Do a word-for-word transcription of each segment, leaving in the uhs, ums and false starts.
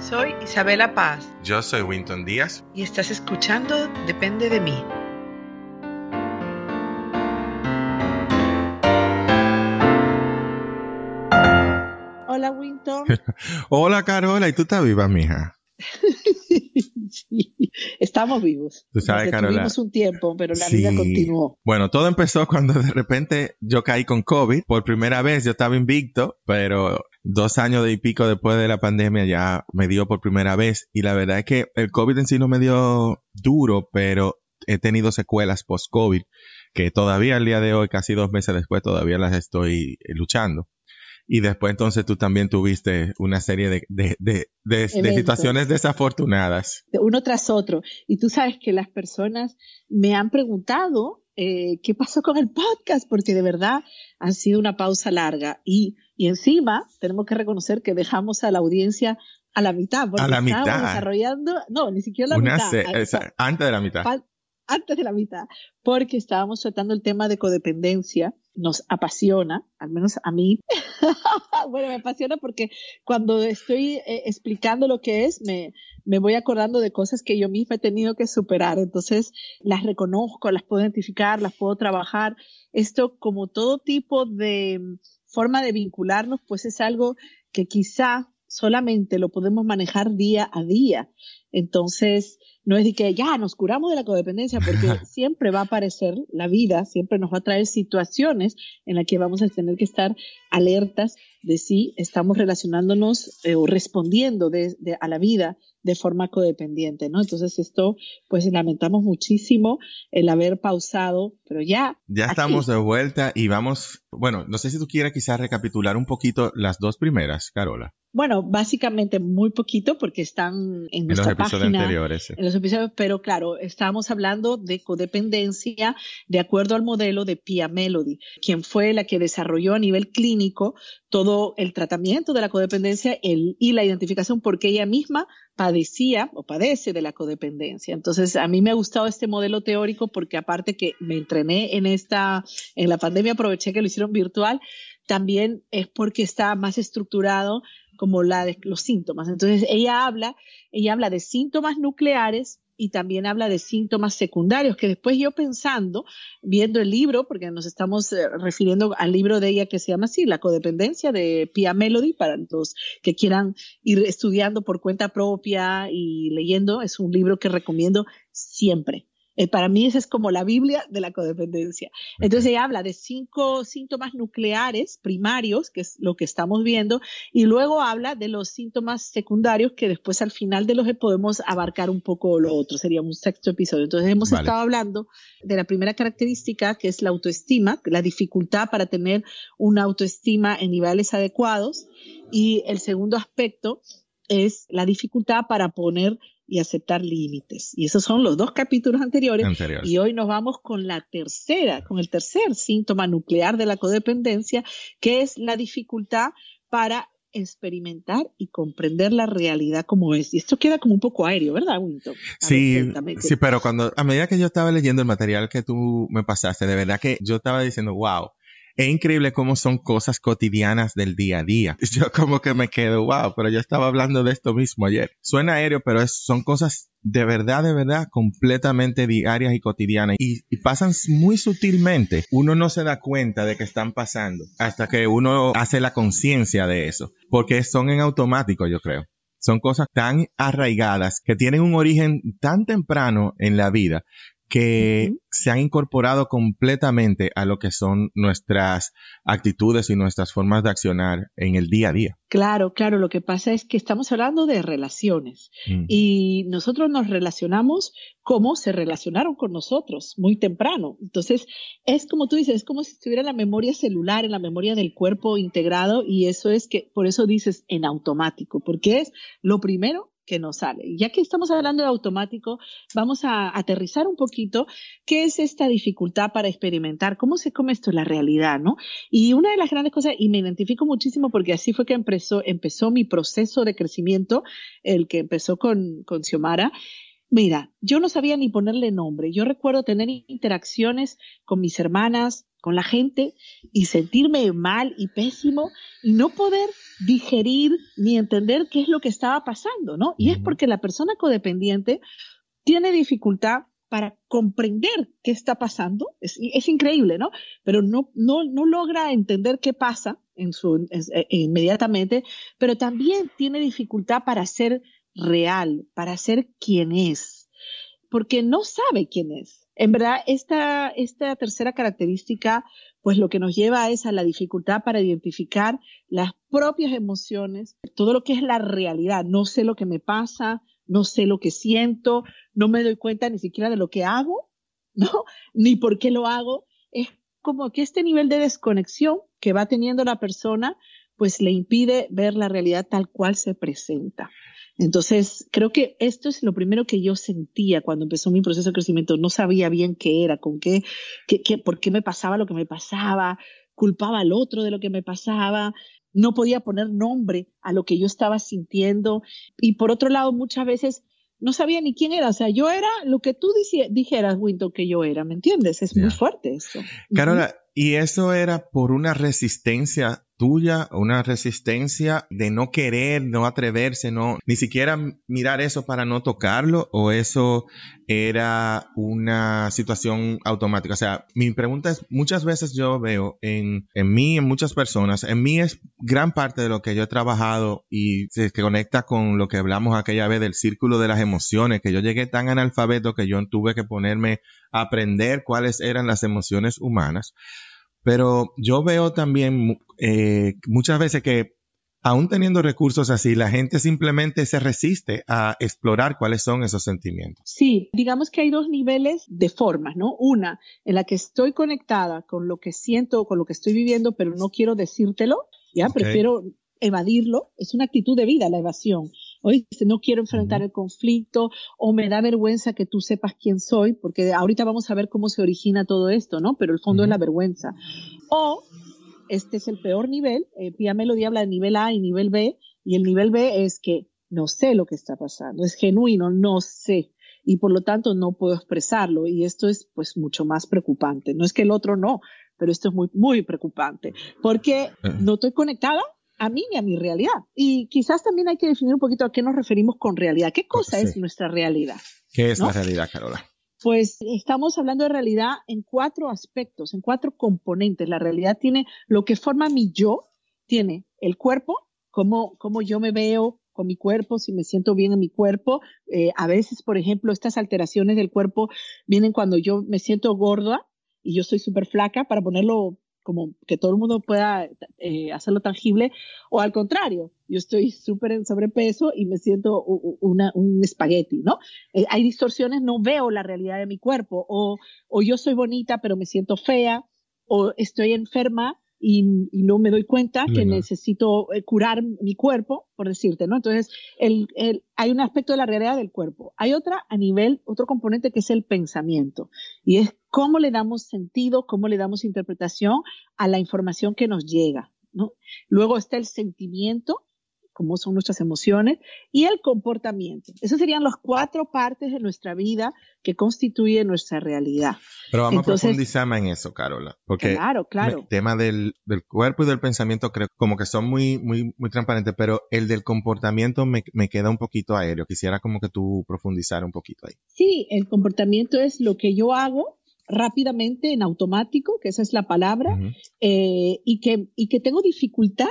Soy Isabela Paz. Yo soy Winton Díaz. Y estás escuchando Depende de mí. Hola, Winton. Hola, Carola. ¿Y tú estás viva, mija? Sí, estamos vivos. Tú sabes, Nos Carola. Tuvimos un tiempo, pero la Sí. vida continuó. Bueno, todo empezó cuando de repente yo caí con COVID. Por primera vez yo estaba invicto, pero dos años y pico después de la pandemia ya me dio por primera vez. Y la verdad es que el COVID en sí no me dio duro, pero he tenido secuelas post-COVID que todavía al día de hoy, casi dos meses después, todavía las estoy luchando. Y después entonces tú también tuviste una serie de, de, de, de, de situaciones desafortunadas. Uno tras otro. Y tú sabes que las personas me han preguntado eh, qué pasó con el podcast, porque de verdad ha sido una pausa larga. Y, y encima tenemos que reconocer que dejamos a la audiencia a la mitad. Porque a la estábamos mitad. desarrollando, no, ni siquiera la una mitad. Se, esa, antes de la mitad. Fal- antes de la mitad. Porque estábamos tratando el tema de codependencia. Nos apasiona, al menos a mí. Bueno, me apasiona porque cuando estoy eh, explicando lo que es, me, me voy acordando de cosas que yo misma he tenido que superar. Entonces, las reconozco, las puedo identificar, las puedo trabajar. Esto, como todo tipo de forma de vincularnos, pues es algo que quizá solamente lo podemos manejar día a día. Entonces, no es de que ya nos curamos de la codependencia, porque siempre va a aparecer la vida, siempre nos va a traer situaciones en las que vamos a tener que estar alertas de si estamos relacionándonos eh, o respondiendo de, de, a la vida de forma codependiente, ¿no? Entonces esto, pues lamentamos muchísimo el haber pausado, pero ya. Ya aquí. estamos de vuelta y vamos, bueno, no sé si tú quieres quizás recapitular un poquito las dos primeras, Carola. Bueno, básicamente muy poquito porque están en nuestra en los episodios página, anteriores. Sí. En los episodios, pero claro, estábamos hablando de codependencia de acuerdo al modelo de Pia Mellody, quien fue la que desarrolló a nivel clínico todo el tratamiento de la codependencia el, y la identificación porque ella misma padecía o padece de la codependencia. Entonces, a mí me ha gustado este modelo teórico porque aparte que me entrené en esta, en la pandemia, aproveché que lo hicieron virtual, también es porque está más estructurado como la de los síntomas. Entonces, ella habla, ella habla de síntomas nucleares y también habla de síntomas secundarios, que después yo pensando, viendo el libro, porque nos estamos eh, refiriendo al libro de ella que se llama así, La codependencia de Pia Mellody, para los que quieran ir estudiando por cuenta propia y leyendo, es un libro que recomiendo siempre. Eh, para mí esa es como la Biblia de la codependencia. Entonces ella habla de cinco síntomas nucleares primarios, que es lo que estamos viendo, y luego habla de los síntomas secundarios que después al final de los podemos abarcar un poco lo otro, sería un sexto episodio. Entonces hemos vale. estado hablando de la primera característica, que es la autoestima, la dificultad para tener una autoestima en niveles adecuados, y el segundo aspecto es la dificultad para poner y aceptar límites. Y esos son los dos capítulos anteriores. Anteriores. Y hoy nos vamos con la tercera, con el tercer síntoma nuclear de la codependencia, que es la dificultad para experimentar y comprender la realidad como es. Y esto queda como un poco aéreo, ¿verdad, Winton? Sí, sí, pero cuando, a medida que yo estaba leyendo el material que tú me pasaste, de verdad que yo estaba diciendo, wow, es increíble cómo son cosas cotidianas del día a día. Yo como que me quedo, wow, pero yo estaba hablando de esto mismo ayer. Suena aéreo, pero es, son cosas de verdad, de verdad, completamente diarias y cotidianas. Y, y pasan muy sutilmente. Uno no se da cuenta de que están pasando hasta que uno hace la conciencia de eso. Porque son en automático, yo creo. Son cosas tan arraigadas que tienen un origen tan temprano en la vida que uh-huh. se han incorporado completamente a lo que son nuestras actitudes y nuestras formas de accionar en el día a día. Claro, claro. Lo que pasa es que estamos hablando de relaciones mm. y nosotros nos relacionamos como se relacionaron con nosotros muy temprano. Entonces, es como tú dices, es como si estuviera en la memoria celular, en la memoria del cuerpo integrado, y eso es que, por eso dices en automático, porque es lo primero que nos sale. Y ya que estamos hablando de automático, vamos a aterrizar un poquito qué es esta dificultad para experimentar, cómo se come esto en la realidad, ¿no? Y una de las grandes cosas, y me identifico muchísimo porque así fue que empezó, empezó mi proceso de crecimiento, el que empezó con, con Xiomara. Mira, yo no sabía ni ponerle nombre. Yo recuerdo tener interacciones con mis hermanas, con la gente y sentirme mal y pésimo y no poder digerir ni entender qué es lo que estaba pasando, ¿no? Y es porque la persona codependiente tiene dificultad para comprender qué está pasando. Es, es increíble, ¿no? Pero no, no, no logra entender qué pasa en su, en, en, inmediatamente, pero también tiene dificultad para ser real, para ser quien es, porque no sabe quién es. En verdad, esta, esta tercera característica, pues lo que nos lleva es a la dificultad para identificar las propias emociones, todo lo que es la realidad. No sé lo que me pasa, no sé lo que siento, no me doy cuenta ni siquiera de lo que hago, ¿no? Ni por qué lo hago. Es como que este nivel de desconexión que va teniendo la persona, pues le impide ver la realidad tal cual se presenta. Entonces, creo que esto es lo primero que yo sentía cuando empezó mi proceso de crecimiento. No sabía bien qué era, con qué, qué, qué, por qué me pasaba lo que me pasaba, culpaba al otro de lo que me pasaba, no podía poner nombre a lo que yo estaba sintiendo. Y por otro lado, muchas veces no sabía ni quién era. O sea, yo era lo que tú dici- dijeras, Winton, que yo era. ¿Me entiendes? Es yeah. muy fuerte eso. Carola, uh-huh. ¿Y eso era por una resistencia tuya, una resistencia de no querer, no atreverse, no, ni siquiera mirar eso para no tocarlo, o eso era una situación automática? O sea, mi pregunta es, muchas veces yo veo en, en mí, en muchas personas, en mí es gran parte de lo que yo he trabajado y se conecta con lo que hablamos aquella vez del círculo de las emociones, que yo llegué tan analfabeto que yo tuve que ponerme a aprender cuáles eran las emociones humanas. Pero yo veo también eh, muchas veces que aún teniendo recursos así, la gente simplemente se resiste a explorar cuáles son esos sentimientos. Sí, digamos que hay dos niveles de formas, ¿no? Una en la que estoy conectada con lo que siento, con lo que estoy viviendo, pero no quiero decírtelo, ya, okay. Prefiero evadirlo. Es una actitud de vida, la evasión. Oye, no quiero enfrentar uh-huh. el conflicto, o me da vergüenza que tú sepas quién soy, porque ahorita vamos a ver cómo se origina todo esto, ¿no? Pero el fondo uh-huh. es la vergüenza. O, este es el peor nivel, eh, Pia Mellody habla de nivel A y nivel B, y el nivel B es que no sé lo que está pasando, es genuino, no sé, y por lo tanto no puedo expresarlo, y esto es pues mucho más preocupante. No es que el otro no, pero esto es muy, muy preocupante, porque uh-huh. no estoy conectada a mí ni a mi realidad. Y quizás también hay que definir un poquito a qué nos referimos con realidad. ¿Qué cosa sí. es nuestra realidad? ¿Qué es ¿no? la realidad, Carola? Pues estamos hablando de realidad en cuatro aspectos, en cuatro componentes. La realidad tiene lo que forma mi yo, tiene el cuerpo, cómo, cómo yo me veo con mi cuerpo, si me siento bien en mi cuerpo. Eh, a veces, por ejemplo, estas alteraciones del cuerpo vienen cuando yo me siento gorda y yo soy súper flaca, para ponerlo como que todo el mundo pueda eh, hacerlo tangible, o al contrario, yo estoy súper en sobrepeso y me siento una, un espagueti, ¿no? Eh, hay distorsiones, no veo la realidad de mi cuerpo, o, o yo soy bonita pero me siento fea, o estoy enferma y, y no me doy cuenta Venga. que necesito eh, curar mi cuerpo, por decirte, ¿no? Entonces, el, el, hay un aspecto de la realidad del cuerpo. Hay otra a nivel, otro componente que es el pensamiento, y es cómo le damos sentido, cómo le damos interpretación a la información que nos llega, ¿no? Luego está el sentimiento, cómo son nuestras emociones, y el comportamiento. Esas serían las cuatro partes de nuestra vida que constituyen nuestra realidad. Pero vamos Entonces, a profundizar más en eso, Carola, porque claro, claro. el tema del, del cuerpo y del pensamiento creo como que son muy, muy, muy transparentes, pero el del comportamiento me, me queda un poquito aéreo. Quisiera como que tú profundizara un poquito ahí. Sí, el comportamiento es lo que yo hago rápidamente, en automático, que esa es la palabra, uh-huh. eh, y, que, y que tengo dificultad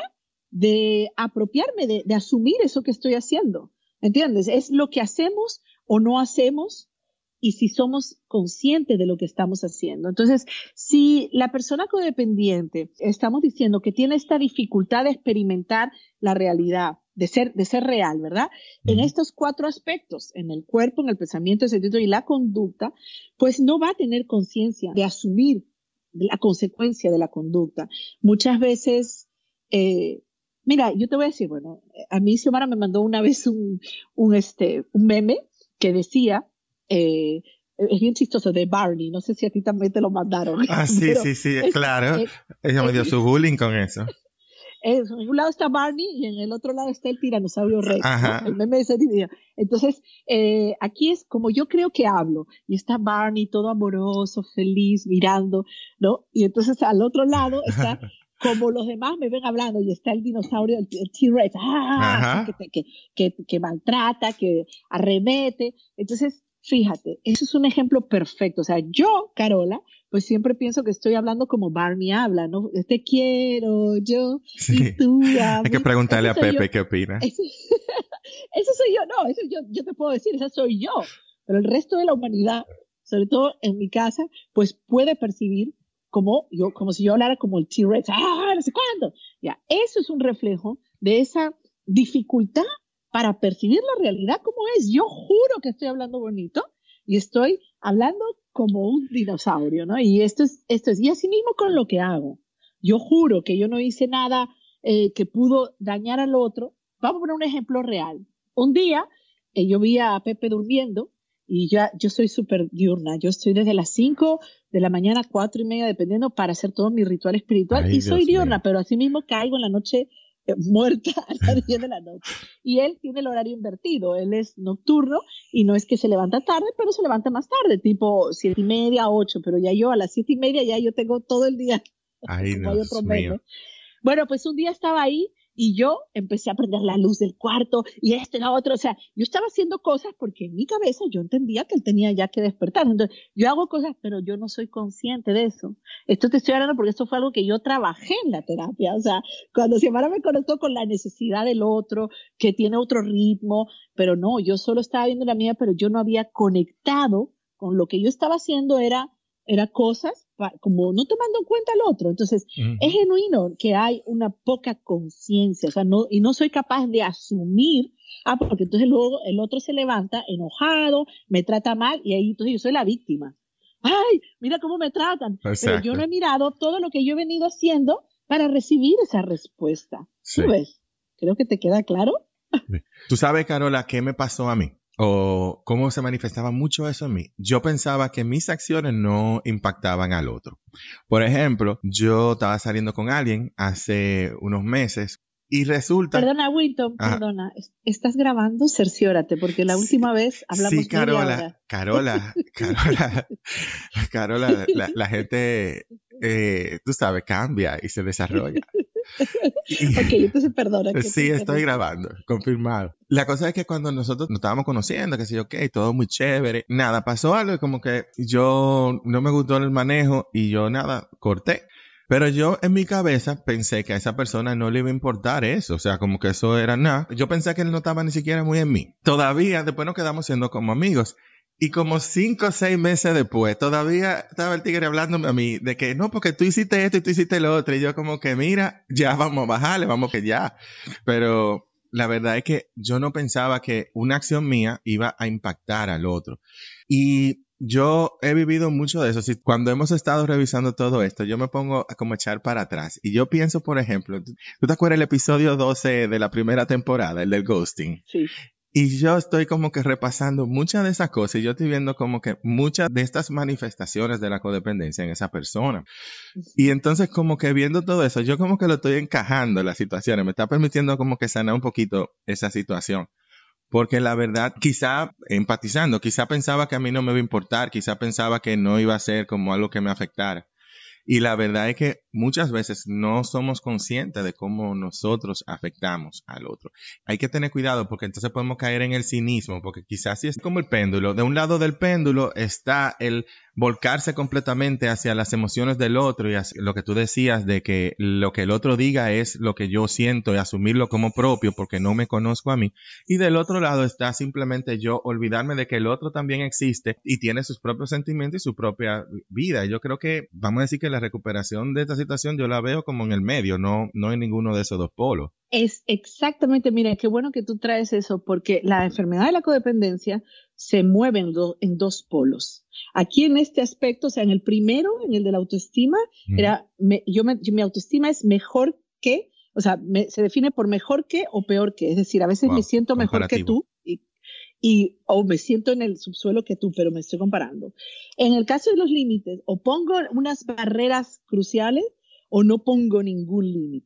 de apropiarme, de, de asumir eso que estoy haciendo, ¿entiendes? Es lo que hacemos o no hacemos, y si somos conscientes de lo que estamos haciendo. Entonces, si la persona codependiente, estamos diciendo que tiene esta dificultad de experimentar la realidad, de ser, de ser real, ¿verdad? Uh-huh. En estos cuatro aspectos, en el cuerpo, en el pensamiento, el sentimiento y la conducta, pues no va a tener conciencia de asumir la consecuencia de la conducta. Muchas veces, eh, mira, yo te voy a decir, bueno, a mí Xiomara me mandó una vez un, un, este, un meme que decía, eh, es bien chistoso, de Barney, no sé si a ti también te lo mandaron. Ah, sí, sí, sí, es, claro. Es, Ella me dio es, su bullying con eso. en un lado está Barney y en el otro lado está el tiranosaurio Rex, Ajá. ¿no? El meme de ese día. Entonces, eh, aquí es como yo creo que hablo, y está Barney todo amoroso, feliz, mirando, ¿no? Y entonces al otro lado está como los demás me ven hablando, y está el dinosaurio, el, el T-Rex, ¡ah! Así que, que, que, que maltrata, que arremete. Entonces, fíjate, eso es un ejemplo perfecto. O sea, yo, Carola, pues siempre pienso que estoy hablando como Barney habla, ¿no? Te quiero yo Sí. y tú a mí. Hay que preguntarle Ese a soy Pepe yo. qué opina. Ese, ese soy yo, no, eso yo, yo te puedo decir, esa soy yo. Pero el resto de la humanidad, sobre todo en mi casa, pues puede percibir como yo, como si yo hablara como el T-Rex, ¡ah, no sé cuándo! Ya, eso es un reflejo de esa dificultad para percibir la realidad como es. Yo juro que estoy hablando bonito y estoy hablando como un dinosaurio, ¿no? Y esto es, esto es, y así mismo con lo que hago. Yo juro que yo no hice nada eh, que pudo dañar al otro. Vamos a poner un ejemplo real. Un día eh, yo vi a Pepe durmiendo y ya, yo soy súper diurna. Yo estoy desde las cinco de la mañana, cuatro y media, dependiendo, para hacer todo mi ritual espiritual. Ay, y soy Dios diurna, mío. pero así mismo caigo en la noche eh, muerta a las diez de la noche. Y él tiene el horario invertido. Él es nocturno y no es que se levanta tarde, pero se levanta más tarde, tipo siete y media, ocho. Pero ya yo a las siete y media ya yo tengo todo el día, Ay, como hay otro Dios mío. meme. Bueno, pues un día estaba ahí y yo empecé a prender la luz del cuarto y este, la otro, o sea, yo estaba haciendo cosas porque en mi cabeza yo entendía que él tenía ya que despertar. Entonces, yo hago cosas, pero yo no soy consciente de eso. Esto te estoy hablando porque esto fue algo que yo trabajé en la terapia. O sea, cuando Xiomara me conectó con la necesidad del otro, que tiene otro ritmo, pero no, yo solo estaba viendo la mía, pero yo no había conectado con lo que yo estaba haciendo, era, era cosas como no tomando en cuenta al otro. Entonces, uh-huh. Es genuino que hay una poca conciencia, o sea, no, y no soy capaz de asumir, ah, porque entonces luego el otro se levanta enojado, me trata mal, y ahí entonces yo soy la víctima. Ay, mira cómo me tratan. Exacto. Pero yo no he mirado todo lo que yo he venido haciendo para recibir esa respuesta. Sí. ¿Tú ves? Creo que te queda claro. Tú sabes, Carola, ¿qué me pasó a mí? O cómo se manifestaba mucho eso en mí. Yo pensaba que mis acciones no impactaban al otro. Por ejemplo, yo estaba saliendo con alguien hace unos meses y resulta... Perdona, Winton, Ajá. perdona. ¿Estás grabando? Cerciórate, porque la sí, última vez hablamos sí, Carola, media hora. Carola, Carola, Carola, la, la gente, eh, tú sabes, cambia y se desarrolla. Ok, entonces perdona. Que sí, estoy grabando, confirmado. La cosa es que cuando nosotros nos estábamos conociendo, que sé yo, ok, todo muy chévere, nada, pasó algo y como que yo no me gustó el manejo y yo nada, corté. Pero yo en mi cabeza pensé que a esa persona no le iba a importar eso, o sea, como que eso era nada. Yo pensé que él no estaba ni siquiera muy en mí. Todavía, después nos quedamos siendo como amigos. Y como cinco o seis meses después, todavía estaba el tigre hablándome a mí de que no, porque tú hiciste esto y tú hiciste lo otro. Y yo como que, mira, ya vamos a bajarle, vamos que ya. Pero la verdad es que yo no pensaba que una acción mía iba a impactar al otro. Y yo he vivido mucho de eso. Si cuando hemos estado revisando todo esto, yo me pongo a como echar para atrás. Y yo pienso, por ejemplo, ¿tú te acuerdas el episodio doce de la primera temporada, el del ghosting? Sí. Y yo estoy como que repasando muchas de esas cosas y yo estoy viendo como que muchas de estas manifestaciones de la codependencia en esa persona. Y entonces como que viendo todo eso, yo como que lo estoy encajando en las situaciones, me está permitiendo como que sanar un poquito esa situación. Porque la verdad, quizá empatizando, quizá pensaba que a mí no me iba a importar, quizá pensaba que no iba a ser como algo que me afectara. Y la verdad es que muchas veces no somos conscientes de cómo nosotros afectamos al otro. Hay que tener cuidado porque entonces podemos caer en el cinismo, porque quizás sí es como el péndulo. De un lado del péndulo está el volcarse completamente hacia las emociones del otro y hacia lo que tú decías de que lo que el otro diga es lo que yo siento y asumirlo como propio porque no me conozco a mí. Y del otro lado está simplemente yo olvidarme de que el otro también existe y tiene sus propios sentimientos y su propia vida. Yo creo que vamos a decir que la recuperación de esta situación yo la veo como en el medio, no, no en ninguno de esos dos polos. Es exactamente, mira, qué bueno que tú traes eso, porque la enfermedad de la codependencia se mueve en, do, en dos polos. Aquí en este aspecto, o sea, en el primero, en el de la autoestima, mm. era, me, yo me, mi autoestima es mejor que, o sea, me, se define por mejor que o peor que, es decir, a veces wow, me siento mejor que tú y, y, o me siento en el subsuelo que tú, pero me estoy comparando. En el caso de los límites, o pongo unas barreras cruciales o no pongo ningún límite.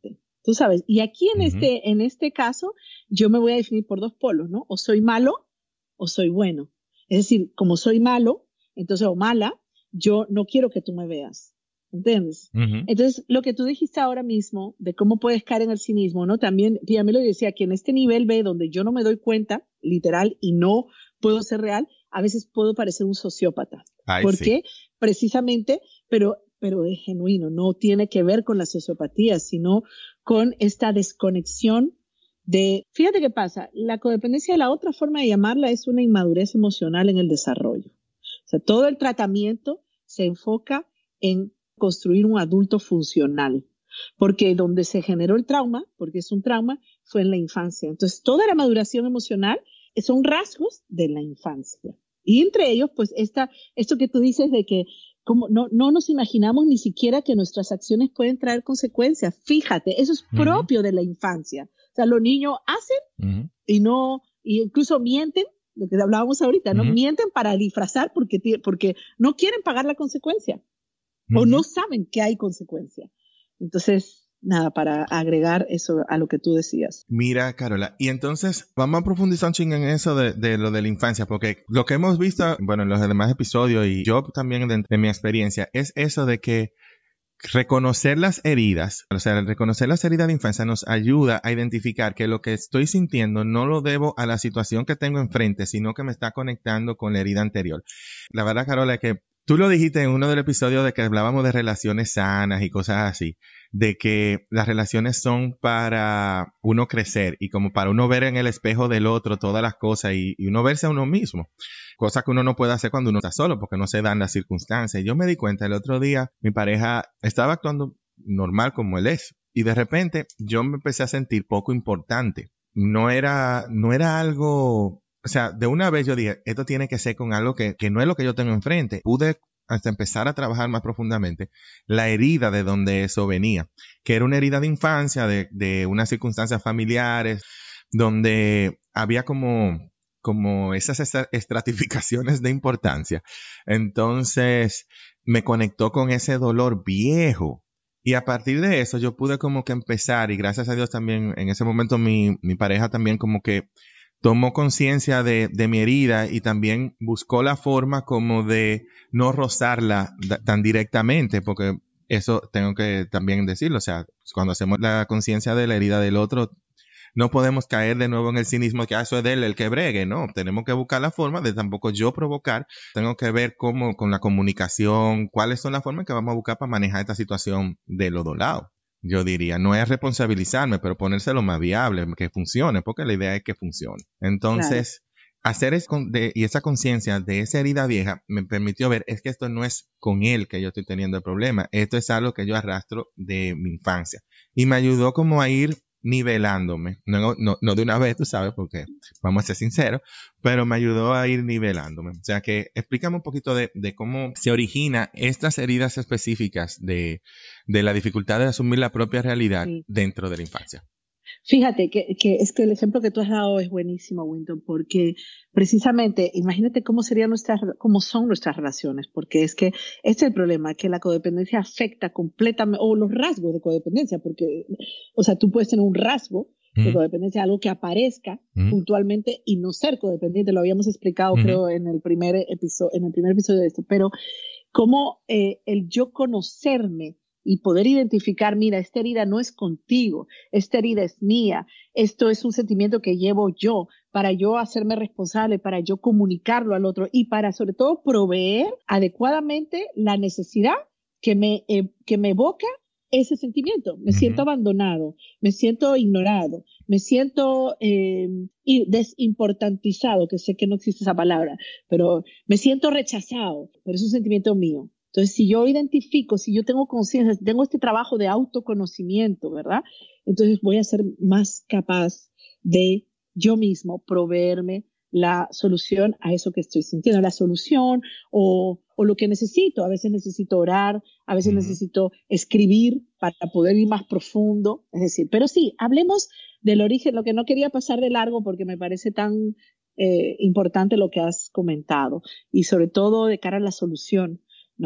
Tú sabes, y aquí en, Uh-huh. este, en este caso, yo me voy a definir por dos polos, ¿no? O soy malo o soy bueno. Es decir, como soy malo, entonces, o mala, yo no quiero que tú me veas. ¿Entiendes? Uh-huh. Entonces, lo que tú dijiste ahora mismo de cómo puedes caer en el cinismo, ¿no? También, Pia me lo decía, que en este nivel B, donde yo no me doy cuenta, literal, y no puedo ser real, a veces puedo parecer un sociópata. Ay, ¿Por sí. qué? Precisamente, pero, pero es genuino, no tiene que ver con la sociopatía, sino con esta desconexión de, fíjate qué pasa, la codependencia, la otra forma de llamarla es una inmadurez emocional en el desarrollo. O sea, todo el tratamiento se enfoca en construir un adulto funcional, porque donde se generó el trauma, porque es un trauma, fue en la infancia. Entonces, toda la maduración emocional son rasgos de la infancia. Y entre ellos, pues, esta, esto que tú dices de que como no, no nos imaginamos ni siquiera que nuestras acciones pueden traer consecuencias. Fíjate, eso es uh-huh. propio de la infancia. O sea, los niños hacen uh-huh. y no, y incluso mienten, lo que hablábamos ahorita, ¿no? Uh-huh. Mienten para disfrazar porque, porque no quieren pagar la consecuencia. Uh-huh. O no saben que hay consecuencia. Entonces, nada, para agregar eso a lo que tú decías. Mira, Carola, y entonces vamos a profundizar un chingo en eso de, de lo de la infancia, porque lo que hemos visto, bueno, en los demás episodios y yo también de, de mi experiencia, es eso de que reconocer las heridas, o sea, reconocer las heridas de infancia nos ayuda a identificar que lo que estoy sintiendo no lo debo a la situación que tengo enfrente, sino que me está conectando con la herida anterior. La verdad, Carola, es que tú lo dijiste en uno del episodio de que hablábamos de relaciones sanas y cosas así, de que las relaciones son para uno crecer y como para uno ver en el espejo del otro todas las cosas y, y uno verse a uno mismo, cosa que uno no puede hacer cuando uno está solo porque no se dan las circunstancias. Yo me di cuenta el otro día, mi pareja estaba actuando normal como él es y de repente yo me empecé a sentir poco importante. No era, no era algo... O sea, de una vez yo dije, esto tiene que ser con algo que, que no es lo que yo tengo enfrente. Pude hasta empezar a trabajar más profundamente la herida de donde eso venía, que era una herida de infancia, de, de unas circunstancias familiares, donde había como, como esas estratificaciones de importancia. Entonces, me conectó con ese dolor viejo. Y a partir de eso, yo pude como que empezar, y gracias a Dios también, en ese momento mi, mi pareja también como que tomó conciencia de, de mi herida y también buscó la forma como de no rozarla d- tan directamente, porque eso tengo que también decirlo, o sea, cuando hacemos la conciencia de la herida del otro, no podemos caer de nuevo en el cinismo que ah, eso es de él el que bregue, no, tenemos que buscar la forma de tampoco yo provocar, tengo que ver cómo con la comunicación, cuáles son las formas que vamos a buscar para manejar esta situación de los dos lados. Yo diría, no es responsabilizarme, pero ponérselo más viable, que funcione, porque la idea es que funcione. Entonces, claro. hacer es con, de, y esa conciencia de esa herida vieja me permitió ver, es que esto no es con él que yo estoy teniendo el problema, esto es algo que yo arrastro de mi infancia. Y me ayudó como a ir nivelándome, no, no, no de una vez, tú sabes, porque vamos a ser sinceros, pero me ayudó a ir nivelándome. O sea que explícame un poquito de, de cómo se origina estas heridas específicas de, de la dificultad de asumir la propia realidad sí. dentro de la infancia. Fíjate que, que es que el ejemplo que tú has dado es buenísimo, Winton, porque precisamente, imagínate cómo serían nuestras, cómo son nuestras relaciones, porque es que este es el problema, que la codependencia afecta completamente, o los rasgos de codependencia, porque, o sea, tú puedes tener un rasgo de uh-huh. codependencia, algo que aparezca uh-huh. puntualmente y no ser codependiente, lo habíamos explicado, uh-huh. creo, en el primer episodio, en el primer episodio de esto, pero cómo eh, el yo conocerme y poder identificar, mira, esta herida no es contigo, esta herida es mía, esto es un sentimiento que llevo yo, para yo hacerme responsable, para yo comunicarlo al otro y para sobre todo proveer adecuadamente la necesidad que me, eh, que me evoca ese sentimiento. Me uh-huh. siento abandonado, me siento ignorado, me siento eh, desimportantizado, que sé que no existe esa palabra, pero me siento rechazado, pero es un sentimiento mío. Entonces, si yo identifico, si yo tengo conciencia, tengo este trabajo de autoconocimiento, ¿verdad? Entonces voy a ser más capaz de yo mismo proveerme la solución a eso que estoy sintiendo, la solución o, o lo que necesito. A veces necesito orar, a veces uh-huh. necesito escribir para poder ir más profundo. Es decir, pero sí, hablemos del origen, lo que no quería pasar de largo porque me parece tan eh, importante lo que has comentado y sobre todo de cara a la solución, ¿no?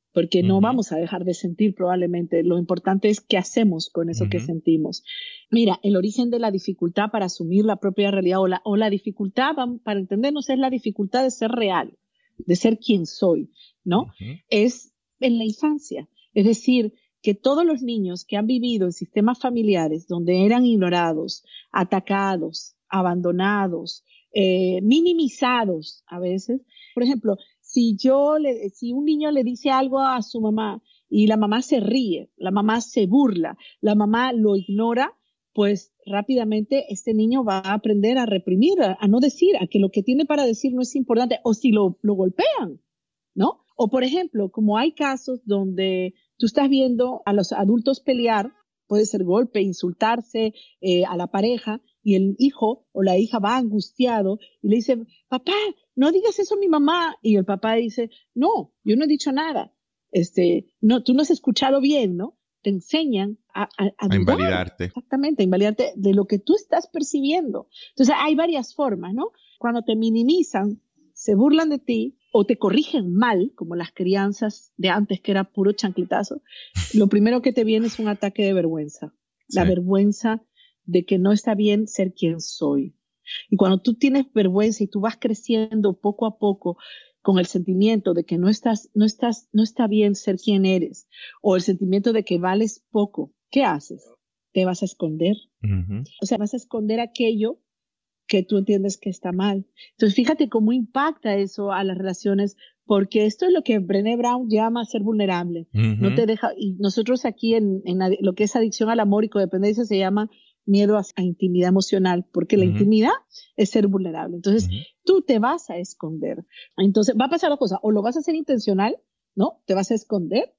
porque no Uh-huh. vamos a dejar de sentir probablemente. Lo importante es qué hacemos con eso uh-huh. que sentimos. Mira, el origen de la dificultad para asumir la propia realidad o la, o la dificultad, para entendernos, es la dificultad de ser real, de ser quien soy, ¿no? Uh-huh. Es en la infancia. Es decir, que todos los niños que han vivido en sistemas familiares donde eran ignorados, atacados, abandonados, eh, minimizados a veces, por ejemplo, Si yo le, si un niño le dice algo a su mamá y la mamá se ríe, la mamá se burla, la mamá lo ignora, pues rápidamente este niño va a aprender a reprimir, a, a no decir, a que lo que tiene para decir no es importante, o si lo, lo golpean, ¿no? O por ejemplo, como hay casos donde tú estás viendo a los adultos pelear, puede ser golpe, insultarse eh, a la pareja, y el hijo o la hija va angustiado y le dice, papá, no digas eso a mi mamá. Y el papá dice, no, yo no he dicho nada. Este, no, tú no has escuchado bien, ¿no? Te enseñan a, a, a, a invalidarte. Exactamente, a invalidarte de lo que tú estás percibiendo. Entonces hay varias formas, ¿no? Cuando te minimizan, se burlan de ti o te corrigen mal, como las crianzas de antes que era puro chancletazo, lo primero que te viene es un ataque de vergüenza. Sí. La vergüenza de que no está bien ser quien soy. Y cuando tú tienes vergüenza y tú vas creciendo poco a poco con el sentimiento de que no estás, no estás, no está bien ser quien eres, o el sentimiento de que vales poco, ¿qué haces? Te vas a esconder. Uh-huh. O sea, vas a esconder aquello que tú entiendes que está mal. Entonces, fíjate cómo impacta eso a las relaciones, porque esto es lo que Brené Brown llama ser vulnerable. Uh-huh. No te deja, y nosotros aquí en, en lo que es adicción al amor y codependencia se llama miedo a, a intimidad emocional, porque uh-huh. la intimidad es ser vulnerable. Entonces, uh-huh. tú te vas a esconder. Entonces, va a pasar la cosa, o lo vas a hacer intencional, ¿no? Te vas a esconder,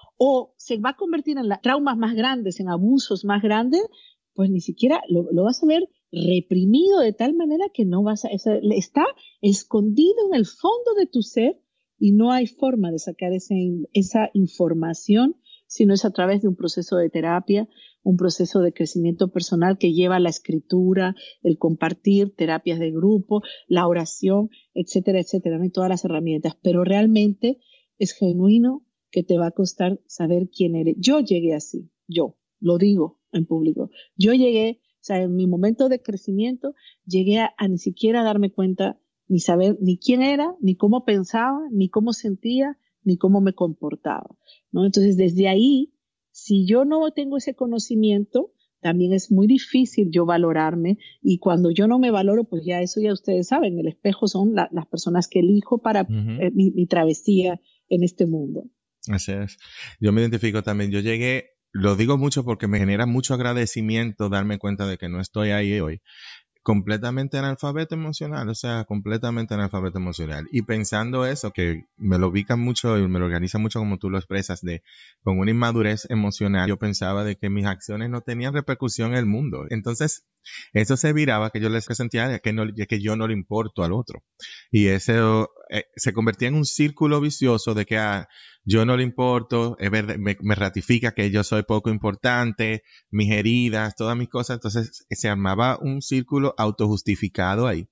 o se va a convertir en la, traumas más grandes, en abusos más grandes, pues ni siquiera lo, lo vas a ver reprimido de tal manera que no vas a, esa, está escondido en el fondo de tu ser y no hay forma de sacar ese, esa información, sino es a través de un proceso de terapia, un proceso de crecimiento personal que lleva a la escritura, el compartir, terapias de grupo, la oración, etcétera, etcétera, ¿no? Y todas las herramientas, pero realmente es genuino que te va a costar saber quién eres. Yo llegué así, yo, lo digo en público, yo llegué, o sea, en mi momento de crecimiento, llegué a, a ni siquiera darme cuenta, ni saber ni quién era, ni cómo pensaba, ni cómo sentía, ni cómo me comportaba, ¿no? Entonces, desde ahí, si yo no tengo ese conocimiento, también es muy difícil yo valorarme, y cuando yo no me valoro, pues ya eso ya ustedes saben, el espejo son la, las personas que elijo para uh-huh. eh, mi, mi travesía en este mundo. Así es. Yo me identifico también. Yo llegué, lo digo mucho porque me genera mucho agradecimiento darme cuenta de que no estoy ahí hoy. Completamente analfabeto emocional, o sea, completamente analfabeto emocional. Y pensando eso, que me lo ubican mucho y me lo organizan mucho como tú lo expresas, de con una inmadurez emocional, yo pensaba de que mis acciones no tenían repercusión en el mundo. Entonces, eso se viraba, que yo les sentía que, no, que yo no le importo al otro. Y eso eh, se convertía en un círculo vicioso de que ah, yo no le importo, es verdad, me, me ratifica que yo soy poco importante, mis heridas, todas mis cosas. Entonces se armaba un círculo autojustificado ahí.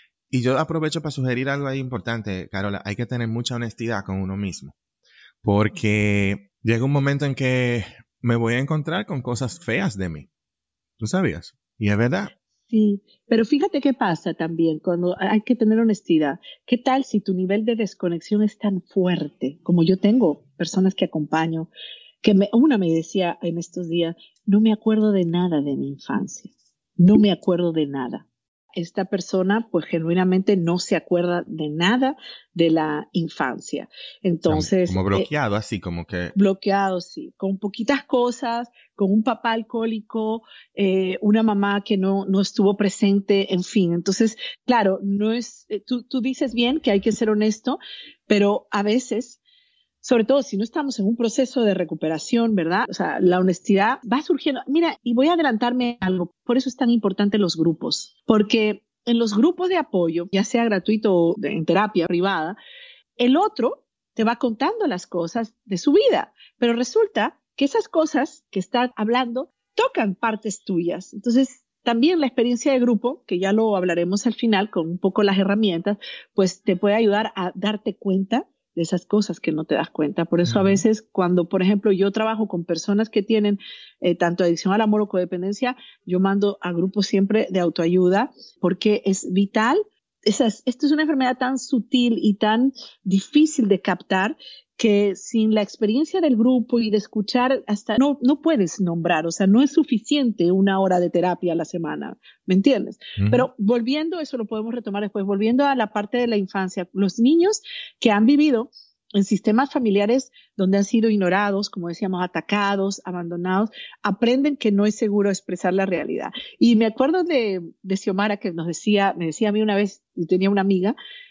Y yo aprovecho para sugerir algo ahí importante, Carola. Hay que tener mucha honestidad con uno mismo, porque llega un momento en que me voy a encontrar con cosas feas de mí. ¿Tú sabías? Y es verdad. Sí, pero fíjate qué pasa también cuando hay que tener honestidad. ¿Qué tal si tu nivel de desconexión es tan fuerte? Como yo tengo personas que acompaño, que me, una me decía en estos días, no me acuerdo de nada de mi infancia, no me acuerdo de nada. Esta persona pues genuinamente no se acuerda de nada de la infancia. Entonces, como bloqueado, eh, así como que... Bloqueado, sí, con poquitas cosas, con un papá alcohólico, eh, una mamá que no, no estuvo presente, en fin. Entonces, claro, no es, eh, tú, tú dices bien que hay que ser honesto, pero a veces, sobre todo si no estamos en un proceso de recuperación, ¿verdad? O sea, la honestidad va surgiendo. Mira, y voy a adelantarme algo, por eso es tan importante los grupos, porque en los grupos de apoyo, ya sea gratuito o en terapia privada, el otro te va contando las cosas de su vida, pero resulta que esas cosas que está hablando tocan partes tuyas. Entonces, también la experiencia de grupo, que ya lo hablaremos al final con un poco las herramientas, pues te puede ayudar a darte cuenta de esas cosas que no te das cuenta. Por eso uh-huh. a veces cuando, por ejemplo, yo trabajo con personas que tienen eh, tanto adicción al amor o codependencia, yo mando a grupos siempre de autoayuda porque es vital. Esas, esto es una enfermedad tan sutil y tan difícil de captar que sin la experiencia del grupo y de escuchar hasta no, no puedes nombrar, o sea, no es suficiente una hora de terapia a la semana, ¿me entiendes? Uh-huh. Pero volviendo, eso lo podemos retomar después, volviendo a la parte de la infancia, los niños que han vivido en sistemas familiares donde han sido ignorados, como decíamos, atacados, abandonados, aprenden que no es seguro expresar la realidad. Y me acuerdo de, de Xiomara que nos decía, me decía a mí una vez, yo tenía una amiga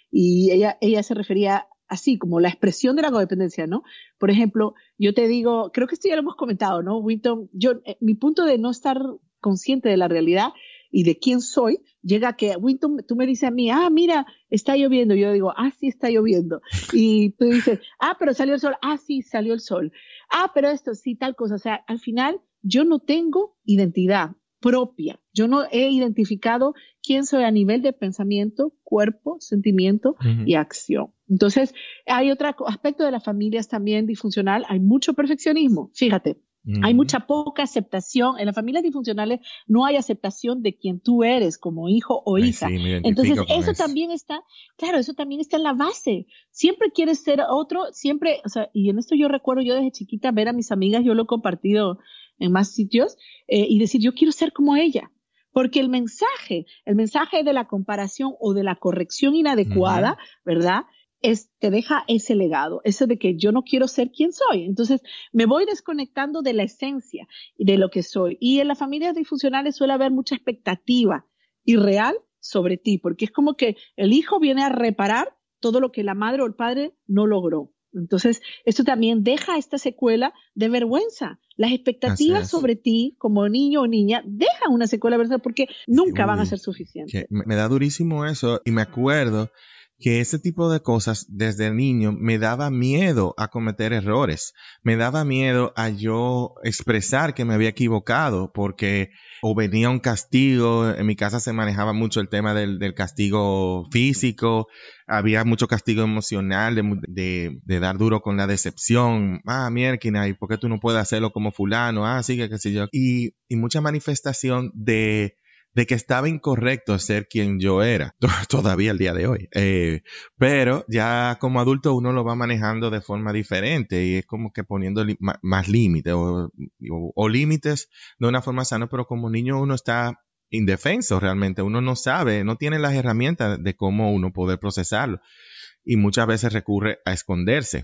y ella, ella se refería así como la expresión de la codependencia, ¿no? Por ejemplo, yo te digo, creo que esto ya lo hemos comentado, ¿no? Winton, yo, eh, mi punto de no estar consciente de la realidad y de quién soy, llega a que, Winton, tú me dices a mí, ah, mira, está lloviendo. Yo digo, ah, sí, está lloviendo. Y tú dices, ah, pero salió el sol. Ah, sí, salió el sol. Ah, pero esto, sí, tal cosa. O sea, al final, yo no tengo identidad propia. Yo no he identificado quién soy a nivel de pensamiento, cuerpo, sentimiento uh-huh. y acción. Entonces, hay otro aspecto de las familias también disfuncional. Hay mucho perfeccionismo. Fíjate, uh-huh. hay mucha poca aceptación. En las familias disfuncionales no hay aceptación de quién tú eres como hijo o hija. Ay, sí, Entonces, eso, eso también está, claro, eso también está en la base. Siempre quieres ser otro, siempre, o sea, y en esto yo recuerdo yo desde chiquita ver a mis amigas, yo lo he compartido en más sitios, eh, y decir, yo quiero ser como ella. Porque el mensaje, el mensaje de la comparación o de la corrección inadecuada, uh-huh. ¿verdad? Es, te deja ese legado, ese de que yo no quiero ser quien soy. Entonces, me voy desconectando de la esencia de lo que soy. Y en las familias disfuncionales suele haber mucha expectativa irreal sobre ti, porque es como que el hijo viene a reparar todo lo que la madre o el padre no logró. Entonces, esto también deja esta secuela de vergüenza. Las expectativas sobre ti como niño o niña dejan una secuela de vergüenza porque nunca Uy, van a ser suficientes. Me, me da durísimo eso y me acuerdo que ese tipo de cosas desde niño me daba miedo a cometer errores. Me daba miedo a yo expresar que me había equivocado porque o venía un castigo. En mi casa se manejaba mucho el tema del, del castigo físico. Había mucho castigo emocional de, de, de dar duro con la decepción. Ah, mierda, ¿y por qué tú no puedes hacerlo como fulano? Ah, sí, que qué sé yo. Y, y mucha manifestación de de que estaba incorrecto ser quien yo era, todavía el día de hoy. Eh, pero ya como adulto uno lo va manejando de forma diferente y es como que poniendo li- más límites o, o, o límites de una forma sana, pero como niño uno está indefenso realmente, uno no sabe, no tiene las herramientas de cómo uno poder procesarlo y muchas veces recurre a esconderse.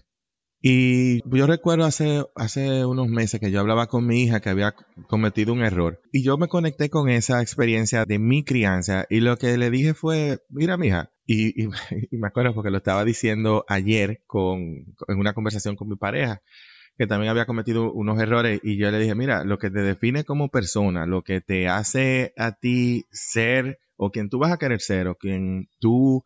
Y yo recuerdo hace, hace unos meses que yo hablaba con mi hija que había cometido un error y yo me conecté con esa experiencia de mi crianza y lo que le dije fue, mira mija, y, y, y me acuerdo porque lo estaba diciendo ayer con, en una conversación con mi pareja, que también había cometido unos errores y yo le dije, mira, lo que te define como persona, lo que te hace a ti ser o quien tú vas a querer ser o quien tú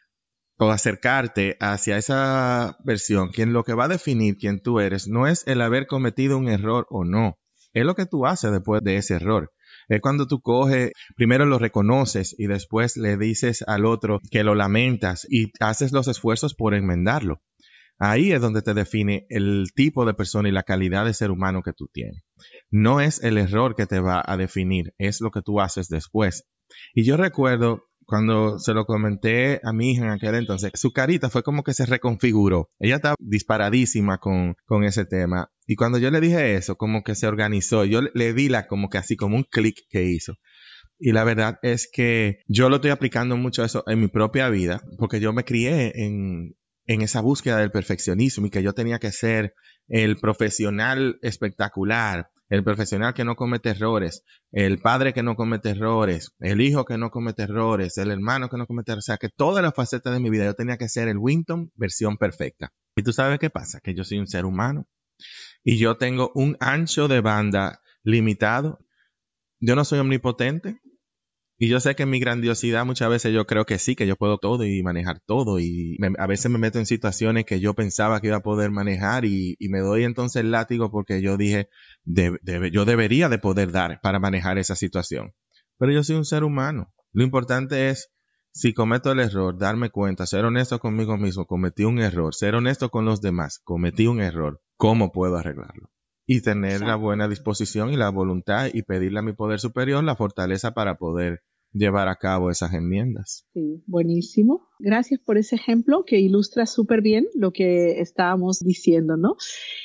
o acercarte hacia esa versión, quien lo que va a definir quién tú eres no es el haber cometido un error o no, es lo que tú haces después de ese error. Es cuando tú coges, primero lo reconoces y después le dices al otro que lo lamentas y haces los esfuerzos por enmendarlo. Ahí es donde te define el tipo de persona y la calidad de ser humano que tú tienes. No es el error que te va a definir, es lo que tú haces después. Y yo recuerdo cuando se lo comenté a mi hija en aquel entonces, su carita fue como que se reconfiguró. Ella estaba disparadísima con, con ese tema. Y cuando yo le dije eso, como que se organizó. Yo le di la como que así como un clic que hizo. Y la verdad es que yo lo estoy aplicando mucho eso en mi propia vida, porque yo me crié en, en esa búsqueda del perfeccionismo y que yo tenía que ser el profesional espectacular, el profesional que no comete errores, el padre que no comete errores, el hijo que no comete errores, el hermano que no comete errores. O sea, que todas las facetas de mi vida yo tenía que ser el Winton versión perfecta. Y tú sabes qué pasa, que yo soy un ser humano y yo tengo un ancho de banda limitado. Yo no soy omnipotente. Y yo sé que en mi grandiosidad muchas veces yo creo que sí, que yo puedo todo y manejar todo. Y me, a veces me meto en situaciones que yo pensaba que iba a poder manejar y, y me doy entonces el látigo porque yo dije, de, de, yo debería de poder dar para manejar esa situación. Pero yo soy un ser humano. Lo importante es si cometo el error, darme cuenta, ser honesto conmigo mismo, cometí un error, ser honesto con los demás, cometí un error, ¿cómo puedo arreglarlo? Y tener Exacto. la buena disposición y la voluntad y pedirle a mi poder superior la fortaleza para poder llevar a cabo esas enmiendas. Sí, buenísimo. Gracias por ese ejemplo que ilustra súper bien lo que estábamos diciendo, ¿no?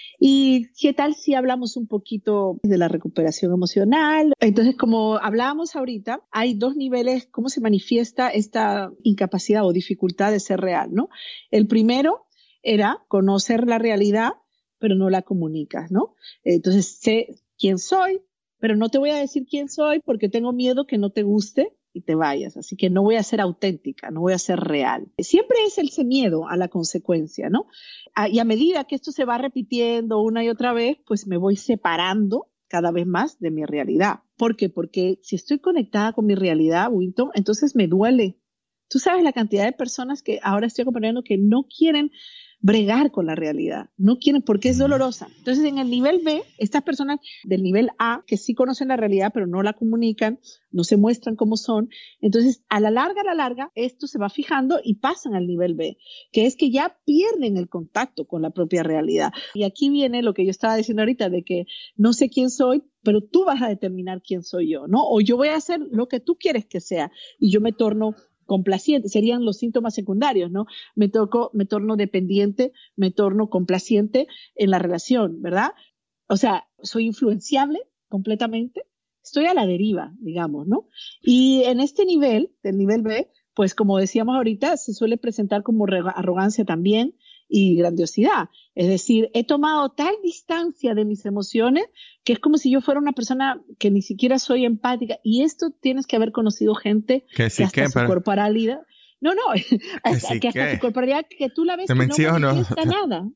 ¿Y qué tal si hablamos un poquito de la recuperación emocional? Entonces, como hablábamos ahorita, hay dos niveles, cómo se manifiesta esta incapacidad o dificultad de ser real, ¿no? El primero era conocer la realidad, pero no la comunicas, ¿no? Entonces, sé quién soy, pero no te voy a decir quién soy porque tengo miedo que no te guste y te vayas. Así que no voy a ser auténtica, no voy a ser real. Siempre es ese miedo a la consecuencia, ¿no? Y a medida que esto se va repitiendo una y otra vez, pues me voy separando cada vez más de mi realidad. ¿Por qué? Porque si estoy conectada con mi realidad, Winton, entonces me duele. Tú sabes la cantidad de personas que ahora estoy acompañando que no quieren bregar con la realidad, no quieren porque es dolorosa. Entonces, en el nivel B, estas personas del nivel A, que sí conocen la realidad, pero no la comunican, no se muestran cómo son, entonces, a la larga, a la larga, esto se va fijando y pasan al nivel B, que es que ya pierden el contacto con la propia realidad. Y aquí viene lo que yo estaba diciendo ahorita, de que no sé quién soy, pero tú vas a determinar quién soy yo, ¿no? O yo voy a hacer lo que tú quieres que sea, y yo me torno complaciente, serían los síntomas secundarios, ¿no? Me toco, me torno dependiente, me torno complaciente en la relación, ¿verdad? O sea, soy influenciable completamente, estoy a la deriva, digamos, ¿no? Y en este nivel, del nivel B, pues como decíamos ahorita, se suele presentar como arrogancia también y grandiosidad. Es decir, he tomado tal distancia de mis emociones que es como si yo fuera una persona que ni siquiera soy empática. Y esto tienes que haber conocido gente que, sí, que hasta que, su pero... corporalidad... No, no, hasta, que, que hasta su corporalidad, que tú la ves que menciono. No manifiesta nada.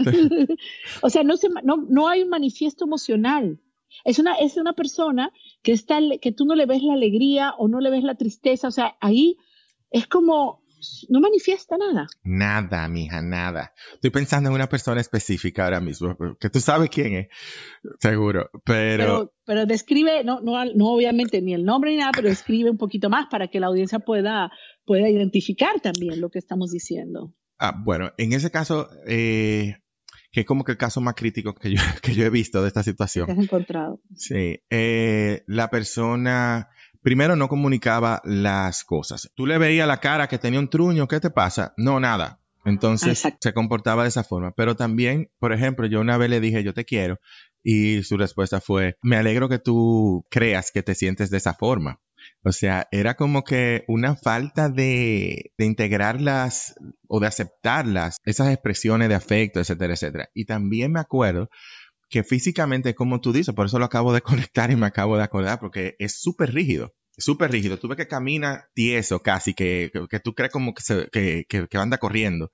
O sea, no, se, no, no hay un manifiesto emocional. Es una, es una persona que, está, que tú no le ves la alegría o no le ves la tristeza. O sea, ahí es como... no manifiesta nada. Nada, mija, nada. Estoy pensando en una persona específica ahora mismo, que tú sabes quién es, seguro, pero... Pero, pero describe, no, no, no obviamente ni el nombre ni nada, pero describe un poquito más para que la audiencia pueda, pueda identificar también lo que estamos diciendo. Ah, bueno, en ese caso, eh, que es como que el caso más crítico que yo, que yo he visto de esta situación. ¿Qué has encontrado? Sí, eh, la persona... primero no comunicaba las cosas. Tú le veías la cara que tenía un truño, ¿qué te pasa? No, nada. Entonces Exacto. se comportaba de esa forma. Pero también, por ejemplo, yo una vez le dije, yo te quiero, y su respuesta fue, me alegro que tú creas que te sientes de esa forma. O sea, era como que una falta de, de integrarlas o de aceptarlas, esas expresiones de afecto, etcétera, etcétera. Y también me acuerdo que físicamente, como tú dices, por eso lo acabo de conectar y me acabo de acordar, porque es súper rígido, súper rígido. Tú ves que camina tieso casi, que, que, que tú crees como que, se, que, que, que anda corriendo.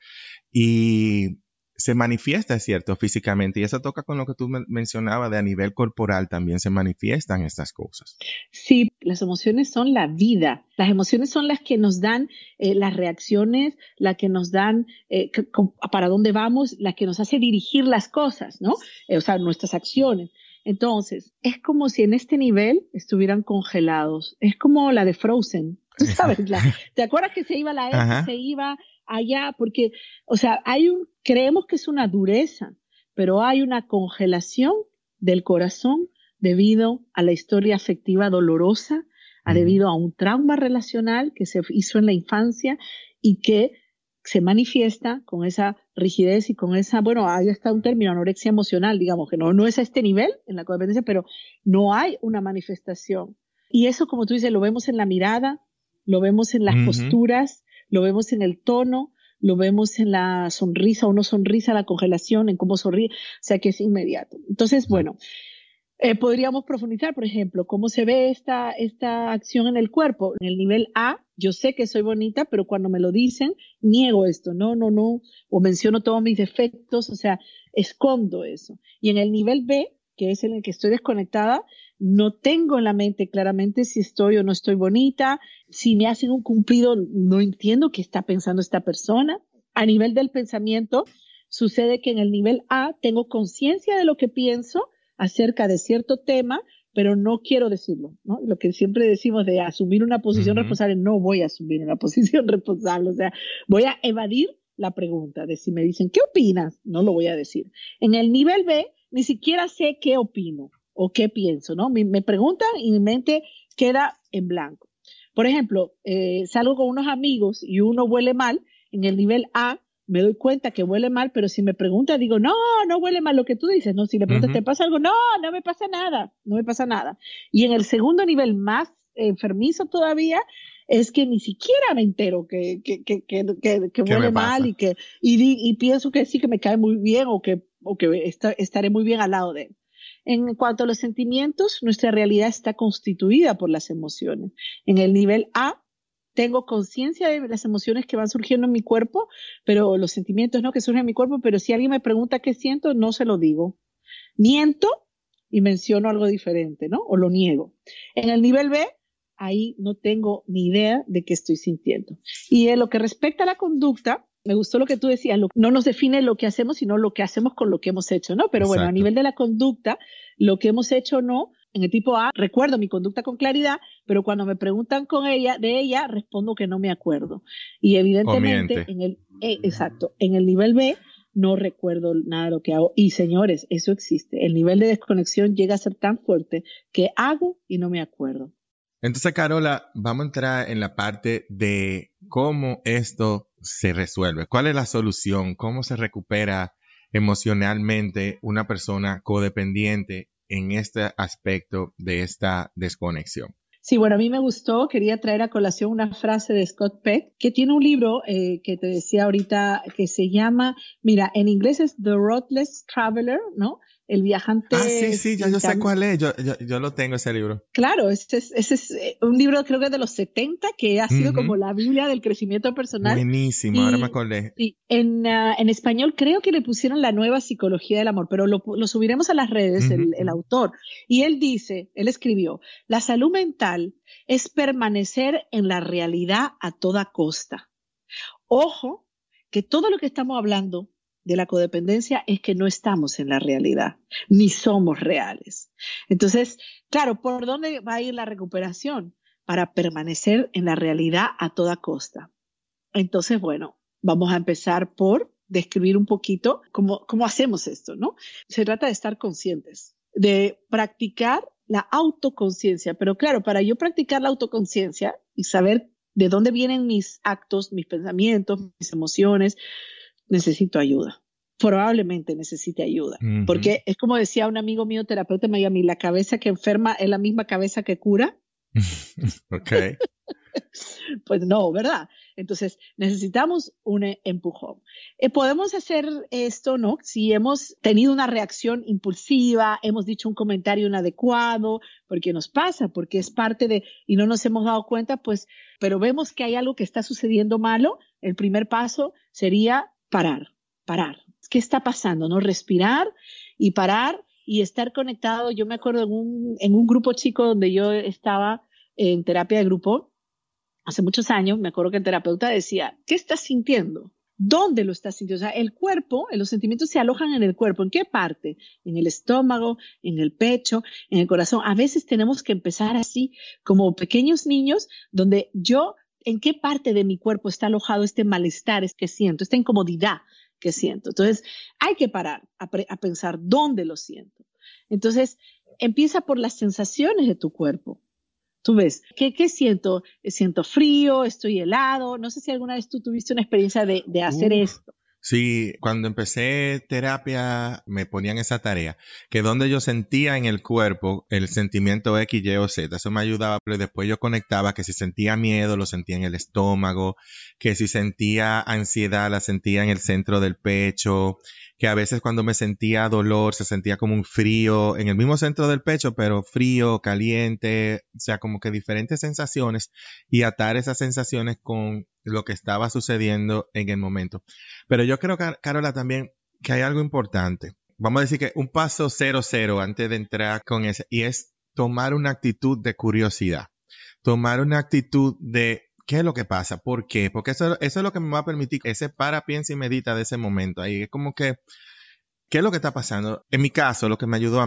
Y se manifiesta, es cierto, físicamente. Y eso toca con lo que tú me mencionabas de a nivel corporal, también se manifiestan estas cosas. Sí, las emociones son la vida. Las emociones son las que nos dan eh, las reacciones, las que nos dan eh, que, para dónde vamos, las que nos hace dirigir las cosas, ¿no? Eh, o sea, nuestras acciones. Entonces, es como si en este nivel estuvieran congelados. Es como la de Frozen. Tú sabes, la, ¿te acuerdas que se iba la X, se iba allá? Porque, o sea, hay un, creemos que es una dureza, pero hay una congelación del corazón debido a la historia afectiva dolorosa, uh-huh. debido a un trauma relacional que se hizo en la infancia y que se manifiesta con esa rigidez y con esa, bueno, ahí está un término, anorexia emocional, digamos, que no, no es a este nivel en la codependencia, pero no hay una manifestación. Y eso, como tú dices, lo vemos en la mirada, lo vemos en las uh-huh. posturas, lo vemos en el tono, lo vemos en la sonrisa o no sonrisa, la congelación, en cómo sonríe, o sea que es inmediato. Entonces, uh-huh. bueno, eh, podríamos profundizar, por ejemplo, cómo se ve esta, esta acción en el cuerpo. En el nivel A, yo sé que soy bonita, pero cuando me lo dicen, niego esto, no, no, no, o menciono todos mis defectos, o sea, escondo eso. Y en el nivel B, que es en el que estoy desconectada, no tengo en la mente claramente si estoy o no estoy bonita, si me hacen un cumplido, no entiendo qué está pensando esta persona. A nivel del pensamiento, sucede que en el nivel A tengo conciencia de lo que pienso acerca de cierto tema, pero no quiero decirlo, ¿no? Lo que siempre decimos de asumir una posición uh-huh. responsable, no voy a asumir una posición responsable, o sea, voy a evadir la pregunta de si me dicen, ¿qué opinas? No lo voy a decir. En el nivel B, ni siquiera sé qué opino o qué pienso, ¿no? Me, me preguntan y mi mente queda en blanco. Por ejemplo, eh, salgo con unos amigos y uno huele mal, en el nivel A, me doy cuenta que huele mal, pero si me pregunta, digo, no, no huele mal lo que tú dices, ¿no? Si le preguntas, uh-huh. ¿te pasa algo? No, no me pasa nada, no me pasa nada. Y en el segundo nivel, más enfermizo todavía, es que ni siquiera me entero que, que, que, que, que, que huele mal y que, y, y pienso que sí que me cae muy bien o que, o que está, estaré muy bien al lado de él. En cuanto a los sentimientos, nuestra realidad está constituida por las emociones. En el nivel A, tengo conciencia de las emociones que van surgiendo en mi cuerpo, pero los sentimientos no que surgen en mi cuerpo, pero si alguien me pregunta qué siento, no se lo digo. Miento y menciono algo diferente, ¿no? O lo niego. En el nivel B, ahí no tengo ni idea de qué estoy sintiendo. Y en lo que respecta a la conducta, me gustó lo que tú decías, lo, no nos define lo que hacemos, sino lo que hacemos con lo que hemos hecho, ¿no? Pero Exacto. Bueno, a nivel de la conducta, lo que hemos hecho no. En el tipo A, recuerdo mi conducta con claridad, pero cuando me preguntan con ella, de ella, respondo que no me acuerdo. Y evidentemente, en el, eh, exacto, en el nivel B, no recuerdo nada de lo que hago. Y señores, eso existe. El nivel de desconexión llega a ser tan fuerte que hago y no me acuerdo. Entonces, Carola, vamos a entrar en la parte de cómo esto se resuelve. ¿Cuál es la solución? ¿Cómo se recupera emocionalmente una persona codependiente en este aspecto de esta desconexión? Sí, bueno, a mí me gustó, quería traer a colación una frase de Scott Peck, que tiene un libro eh, que te decía ahorita que se llama, mira, en inglés es The Roadless Traveler, ¿no? El viajante. Ah, sí, sí, ya yo sé cuál es, yo, yo, yo lo tengo ese libro. Claro, ese es, ese es un libro creo que es de los setenta, que ha sido uh-huh. como la Biblia del crecimiento personal. Buenísimo, y, ahora me acordé. Sí, en, uh, en español creo que le pusieron la nueva psicología del amor, pero lo, lo subiremos a las redes, uh-huh. el, el autor. Y él dice, él escribió, la salud mental es permanecer en la realidad a toda costa. Ojo, que todo lo que estamos hablando de la codependencia es que no estamos en la realidad, ni somos reales. Entonces, claro, ¿por dónde va a ir la recuperación? Para permanecer en la realidad a toda costa. Entonces, bueno, vamos a empezar por describir un poquito cómo, cómo hacemos esto, ¿no? Se trata de estar conscientes, de practicar la autoconciencia. Pero claro, para yo practicar la autoconciencia y saber de dónde vienen mis actos, mis pensamientos, mis emociones, necesito ayuda. Probablemente necesite ayuda. Uh-huh. Porque es como decía un amigo mío, terapeuta en Miami, la cabeza que enferma es la misma cabeza que cura. Ok. Pues no, ¿verdad? Entonces necesitamos un empujón. Eh, podemos hacer esto, ¿no? Si hemos tenido una reacción impulsiva, hemos dicho un comentario inadecuado, porque nos pasa, porque es parte de, y no nos hemos dado cuenta, pues, pero vemos que hay algo que está sucediendo malo, el primer paso sería parar, parar. ¿Qué está pasando? ¿No? Respirar y parar y estar conectado. Yo me acuerdo en un, en un grupo chico donde yo estaba en terapia de grupo, hace muchos años, me acuerdo que el terapeuta decía, ¿qué estás sintiendo? ¿Dónde lo estás sintiendo? O sea, el cuerpo, los sentimientos se alojan en el cuerpo. ¿En qué parte? En el estómago, en el pecho, en el corazón. A veces tenemos que empezar así, como pequeños niños, donde yo, ¿en qué parte de mi cuerpo está alojado este malestar es que siento, esta incomodidad que siento? Entonces, hay que parar a, pre- a pensar dónde lo siento. Entonces, empieza por las sensaciones de tu cuerpo. Tú ves, ¿qué, qué siento? Siento frío, estoy helado. No sé si alguna vez tú tuviste una experiencia de, de hacer Uf, esto. Sí, cuando empecé terapia me ponían esa tarea, que donde yo sentía en el cuerpo el sentimiento X, Y o Z, eso me ayudaba, pero después yo conectaba que si sentía miedo lo sentía en el estómago, que si sentía ansiedad la sentía en el centro del pecho, que a veces cuando me sentía dolor se sentía como un frío en el mismo centro del pecho, pero frío, caliente, o sea, como que diferentes sensaciones y atar esas sensaciones con lo que estaba sucediendo en el momento. Pero yo creo, Carola, también que hay algo importante. Vamos a decir que un paso cero cero antes de entrar con ese, y es tomar una actitud de curiosidad. Tomar una actitud de ¿qué es lo que pasa? ¿Por qué? Porque eso, eso es lo que me va a permitir ese para, piensa y medita de ese momento. Ahí es como que, ¿qué es lo que está pasando? En mi caso, lo que me ayudó a mí.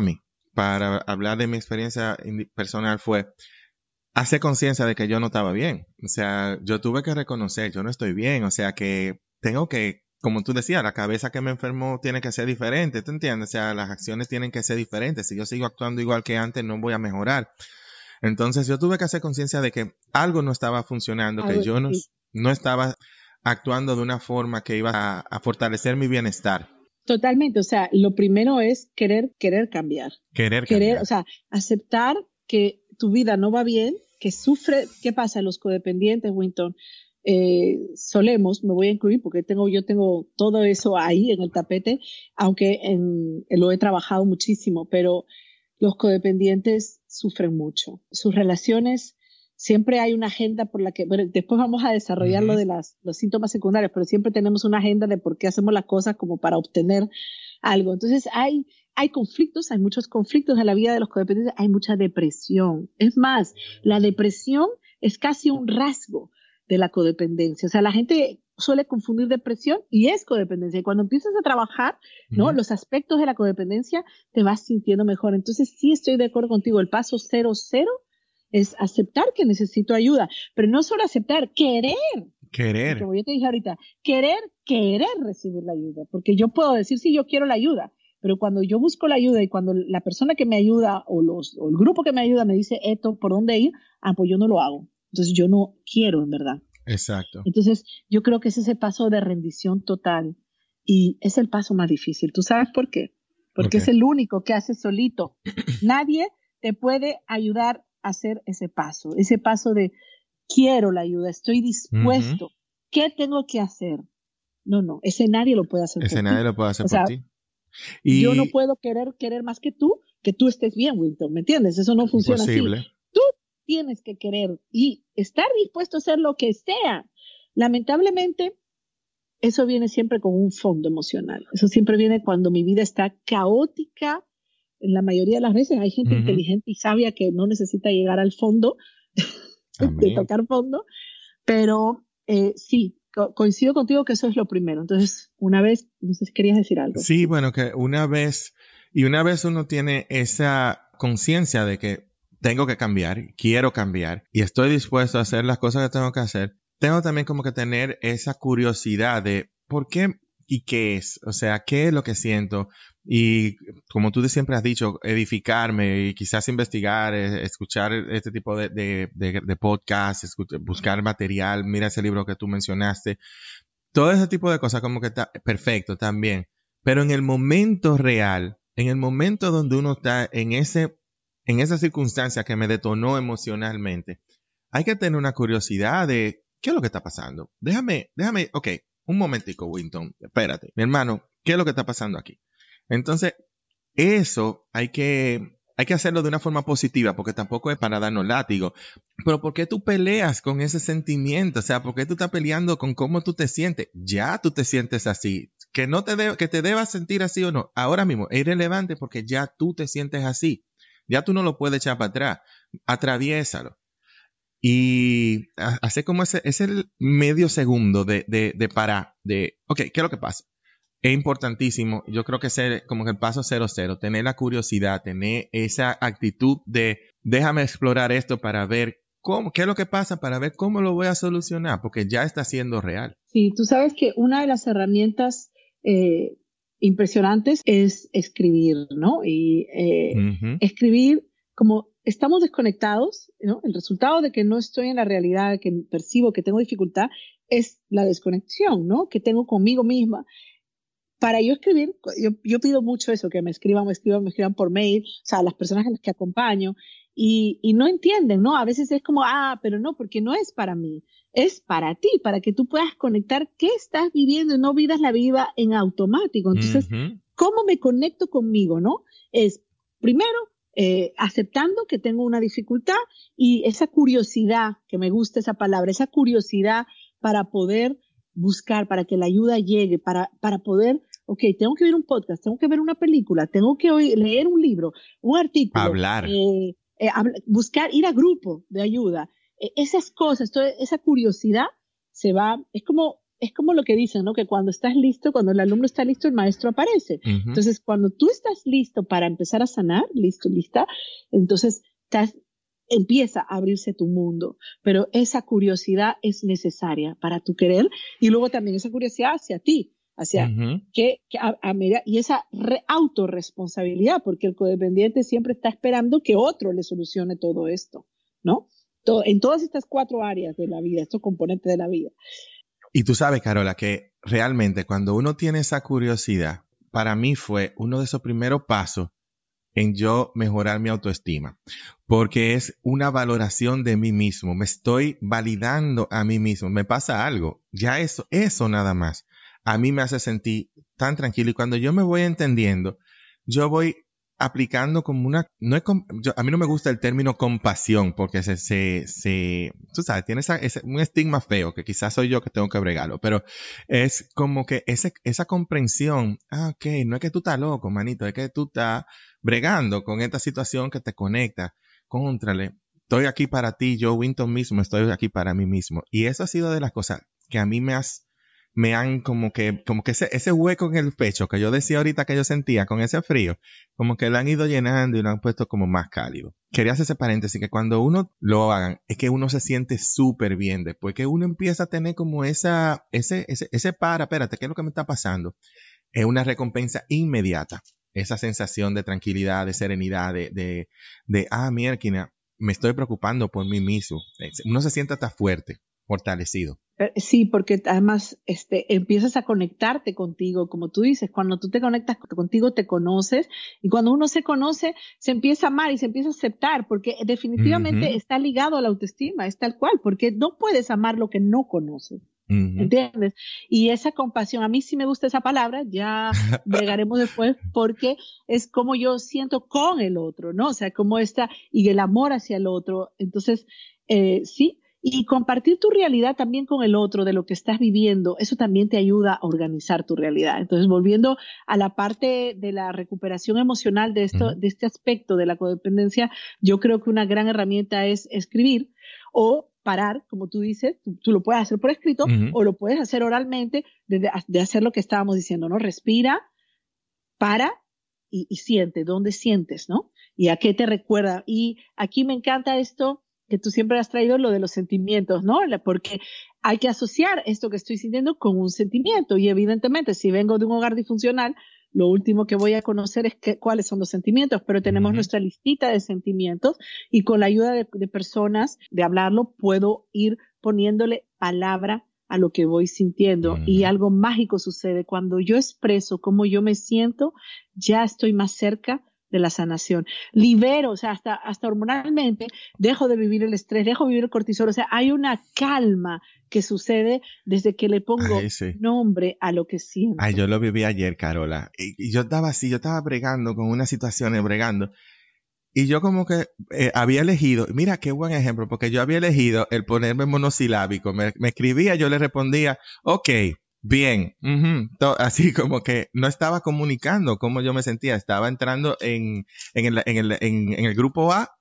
para hablar de mi experiencia personal fue hacer conciencia de que yo no estaba bien. O sea, yo tuve que reconocer, yo no estoy bien. O sea, que tengo que, como tú decías, la cabeza que me enfermó tiene que ser diferente, ¿te entiendes? O sea, las acciones tienen que ser diferentes. Si yo sigo actuando igual que antes, no voy a mejorar. Entonces, yo tuve que hacer conciencia de que algo no estaba funcionando, que yo no, no estaba actuando de una forma que iba a, a fortalecer mi bienestar. Totalmente, o sea, lo primero es querer, querer cambiar. Querer, querer cambiar. O sea, aceptar que tu vida no va bien, que sufre. ¿Qué pasa? Los codependientes, Winton, eh, solemos, me voy a incluir porque tengo, yo tengo todo eso ahí en el tapete, aunque en, lo he trabajado muchísimo, pero los codependientes sufren mucho. Sus relaciones, siempre hay una agenda por la que, bueno, después vamos a desarrollar uh-huh. lo de las, los síntomas secundarios, pero siempre tenemos una agenda de por qué hacemos las cosas como para obtener algo. Entonces hay, hay conflictos, hay muchos conflictos en la vida de los codependientes, hay mucha depresión. Es más, la depresión es casi un rasgo de la codependencia. O sea, la gente suele confundir depresión y es codependencia. Y cuando empiezas a trabajar, ¿no? Uh-huh. los aspectos de la codependencia, te vas sintiendo mejor. Entonces sí estoy de acuerdo contigo. El paso cero, cero es aceptar que necesito ayuda, pero no solo aceptar, querer. Querer. Como yo te dije ahorita, querer, querer recibir la ayuda, porque yo puedo decir, sí, yo quiero la ayuda, pero cuando yo busco la ayuda y cuando la persona que me ayuda o, los, o el grupo que me ayuda me dice, esto, ¿por dónde ir? Ah, pues yo no lo hago. Entonces yo no quiero, en verdad. Exacto. Entonces yo creo que es ese paso de rendición total y es el paso más difícil. ¿Tú sabes por qué? Porque okay. es el único que hace solito. Nadie te puede ayudar a hacer ese paso, ese paso de quiero la ayuda, estoy dispuesto. Uh-huh. ¿Qué tengo que hacer? No, no, ese nadie lo puede hacer ese por ti. Ese nadie lo puede hacer o por sea, ti. Y yo no puedo querer querer más que tú, que tú estés bien, Winton, ¿me entiendes? Eso no funciona imposible. así. Tú tienes que querer y estar dispuesto a hacer lo que sea. Lamentablemente, eso viene siempre con un fondo emocional. Eso siempre viene cuando mi vida está caótica. En la mayoría de las veces hay gente uh-huh. inteligente y sabia que no necesita llegar al fondo, de tocar fondo, pero eh, sí, co- coincido contigo que eso es lo primero. Entonces, una vez, no sé si querías decir algo. Sí, bueno, que una vez, y una vez uno tiene esa conciencia de que tengo que cambiar, quiero cambiar, y estoy dispuesto a hacer las cosas que tengo que hacer, tengo también como que tener esa curiosidad de por qué y qué es, o sea, qué es lo que siento, y como tú siempre has dicho, edificarme y quizás investigar, escuchar este tipo de, de, de, de podcasts, escuchar, buscar material, mira ese libro que tú mencionaste, todo ese tipo de cosas como que está perfecto también, pero en el momento real, en el momento donde uno está en ese, en esa circunstancia que me detonó emocionalmente, hay que tener una curiosidad de ¿qué es lo que está pasando? Déjame, déjame, ok, un momentico, Winton, espérate, mi hermano, ¿qué es lo que está pasando aquí? Entonces, eso hay que, hay que hacerlo de una forma positiva, porque tampoco es para darnos látigo. Pero ¿por qué tú peleas con ese sentimiento? O sea, ¿por qué tú estás peleando con cómo tú te sientes? Ya tú te sientes así. Que no te de, que te debas sentir así o no, ahora mismo es irrelevante porque ya tú te sientes así. Ya tú no lo puedes echar para atrás. Atraviésalo. Y hace como ese, ese medio segundo de, de, de parar, de, ok, ¿qué es lo que pasa? Es importantísimo, yo creo que es como que el paso cero cero, tener la curiosidad, tener esa actitud de déjame explorar esto para ver cómo, qué es lo que pasa, para ver cómo lo voy a solucionar, porque ya está siendo real. Sí, tú sabes que una de las herramientas eh, impresionantes es escribir, ¿no? Y eh, uh-huh. escribir como estamos desconectados, ¿no? El resultado de que no estoy en la realidad, que percibo que tengo dificultad, es la desconexión, ¿no? Que tengo conmigo misma. Para yo escribir, yo, yo pido mucho eso, que me escriban, me escriban, me escriban por mail, o sea, las personas a las que acompaño, y, y no entienden, ¿no? A veces es como, ah, pero no, porque no es para mí, es para ti, para que tú puedas conectar qué estás viviendo y no vivas la vida en automático. Entonces, uh-huh. ¿cómo me conecto conmigo, no? Es, primero, eh, aceptando que tengo una dificultad y esa curiosidad, que me gusta esa palabra, esa curiosidad para poder buscar, para que la ayuda llegue, para, para poder... Ok, tengo que ver un podcast, tengo que ver una película, tengo que oír, leer un libro, un artículo. Hablar. Eh, eh, habla, buscar, ir a grupo de ayuda. Eh, esas cosas, toda esa curiosidad se va, es como es como lo que dicen, ¿no? Que cuando estás listo, cuando el alumno está listo, el maestro aparece. Uh-huh. Entonces, cuando tú estás listo para empezar a sanar, listo, lista, entonces estás, empieza a abrirse tu mundo. Pero esa curiosidad es necesaria para tu querer y luego también esa curiosidad hacia ti, hacia uh-huh. que, que a, a medida, y esa re, autorresponsabilidad, porque el codependiente siempre está esperando que otro le solucione todo esto, ¿no? Todo, en todas estas cuatro áreas de la vida, estos componentes de la vida. Y tú sabes, Carola, que realmente cuando uno tiene esa curiosidad, para mí fue uno de esos primeros pasos en yo mejorar mi autoestima, porque es una valoración de mí mismo, me estoy validando a mí mismo, me pasa algo, ya eso, eso nada más, a mí me hace sentir tan tranquilo y cuando yo me voy entendiendo, yo voy aplicando como una, no es, yo, a mí no me gusta el término compasión porque se, se, se tú sabes, tiene esa, ese, un estigma feo que quizás soy yo que tengo que bregarlo, pero es como que ese, esa comprensión, ah, ok, no es que tú estás loco, manito, es que tú estás bregando con esta situación que te conecta, contrale, estoy aquí para ti, yo Winton mismo estoy aquí para mí mismo, y eso ha sido de las cosas que a mí me has me han como que, como que ese, ese hueco en el pecho que yo decía ahorita que yo sentía con ese frío, como que lo han ido llenando y lo han puesto como más cálido. Quería hacer ese paréntesis que cuando uno lo hagan, es que uno se siente súper bien después, que uno empieza a tener como esa, ese, ese, ese para, espérate, ¿qué es lo que me está pasando? Es una recompensa inmediata. Esa sensación de tranquilidad, de serenidad, de, de, de ah, mierda, me estoy preocupando por mí mismo. Uno se siente hasta fuerte, fortalecido. Sí, porque además este, empiezas a conectarte contigo, como tú dices, cuando tú te conectas contigo te conoces y cuando uno se conoce se empieza a amar y se empieza a aceptar porque definitivamente uh-huh. está ligado a la autoestima, es tal cual, porque no puedes amar lo que no conoces. Uh-huh. ¿Entiendes? Y esa compasión, a mí sí me gusta esa palabra, ya bregaremos después porque es como yo siento con el otro, ¿no? O sea, como está, y el amor hacia el otro. Entonces, eh, sí. Y compartir tu realidad también con el otro de lo que estás viviendo, eso también te ayuda a organizar tu realidad. Entonces, volviendo a la parte de la recuperación emocional de esto, uh-huh. de este aspecto de la codependencia, yo creo que una gran herramienta es escribir o parar, como tú dices, tú, tú lo puedes hacer por escrito uh-huh. o lo puedes hacer oralmente, de, de hacer lo que estábamos diciendo, ¿no? Respira, para y, y siente, ¿dónde sientes, no? Y a qué te recuerda. Y aquí me encanta esto que tú siempre has traído, lo de los sentimientos, ¿no? Porque hay que asociar esto que estoy sintiendo con un sentimiento y evidentemente si vengo de un hogar disfuncional, lo último que voy a conocer es que, cuáles son los sentimientos, pero tenemos uh-huh. nuestra listita de sentimientos y con la ayuda de, de personas, de hablarlo, puedo ir poniéndole palabra a lo que voy sintiendo uh-huh. y algo mágico sucede. Cuando yo expreso cómo yo me siento, ya estoy más cerca de la sanación. Libero, o sea, hasta, hasta hormonalmente, dejo de vivir el estrés, dejo de vivir el cortisol, o sea, hay una calma que sucede desde que le pongo Ay, sí. nombre a lo que siento. Ay, yo lo viví ayer, Carola, y, y yo estaba así, yo estaba bregando con unas situaciones, bregando, y yo como que eh, había elegido, mira qué buen ejemplo, porque yo había elegido el ponerme monosilábico, me, me escribía, yo le respondía, ok, bien, uh-huh. así como que no estaba comunicando cómo yo me sentía, estaba entrando en, en, el, en, el, en, en el grupo A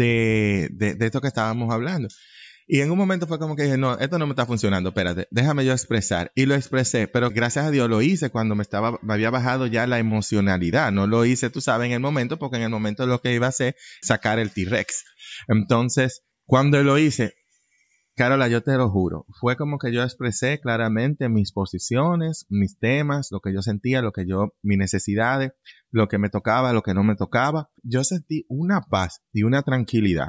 de, de, de esto que estábamos hablando. Y en un momento fue como que dije, no, esto no me está funcionando, espérate, déjame yo expresar. Y lo expresé, pero gracias a Dios lo hice cuando me estaba, me había bajado ya la emocionalidad. No lo hice, tú sabes, en el momento, porque en el momento lo que iba a hacer, sacar el T-Rex. Entonces, cuando lo hice, Carola, yo te lo juro, fue como que yo expresé claramente mis posiciones, mis temas, lo que yo sentía, lo que yo, mis necesidades, lo que me tocaba, lo que no me tocaba. Yo sentí una paz y una tranquilidad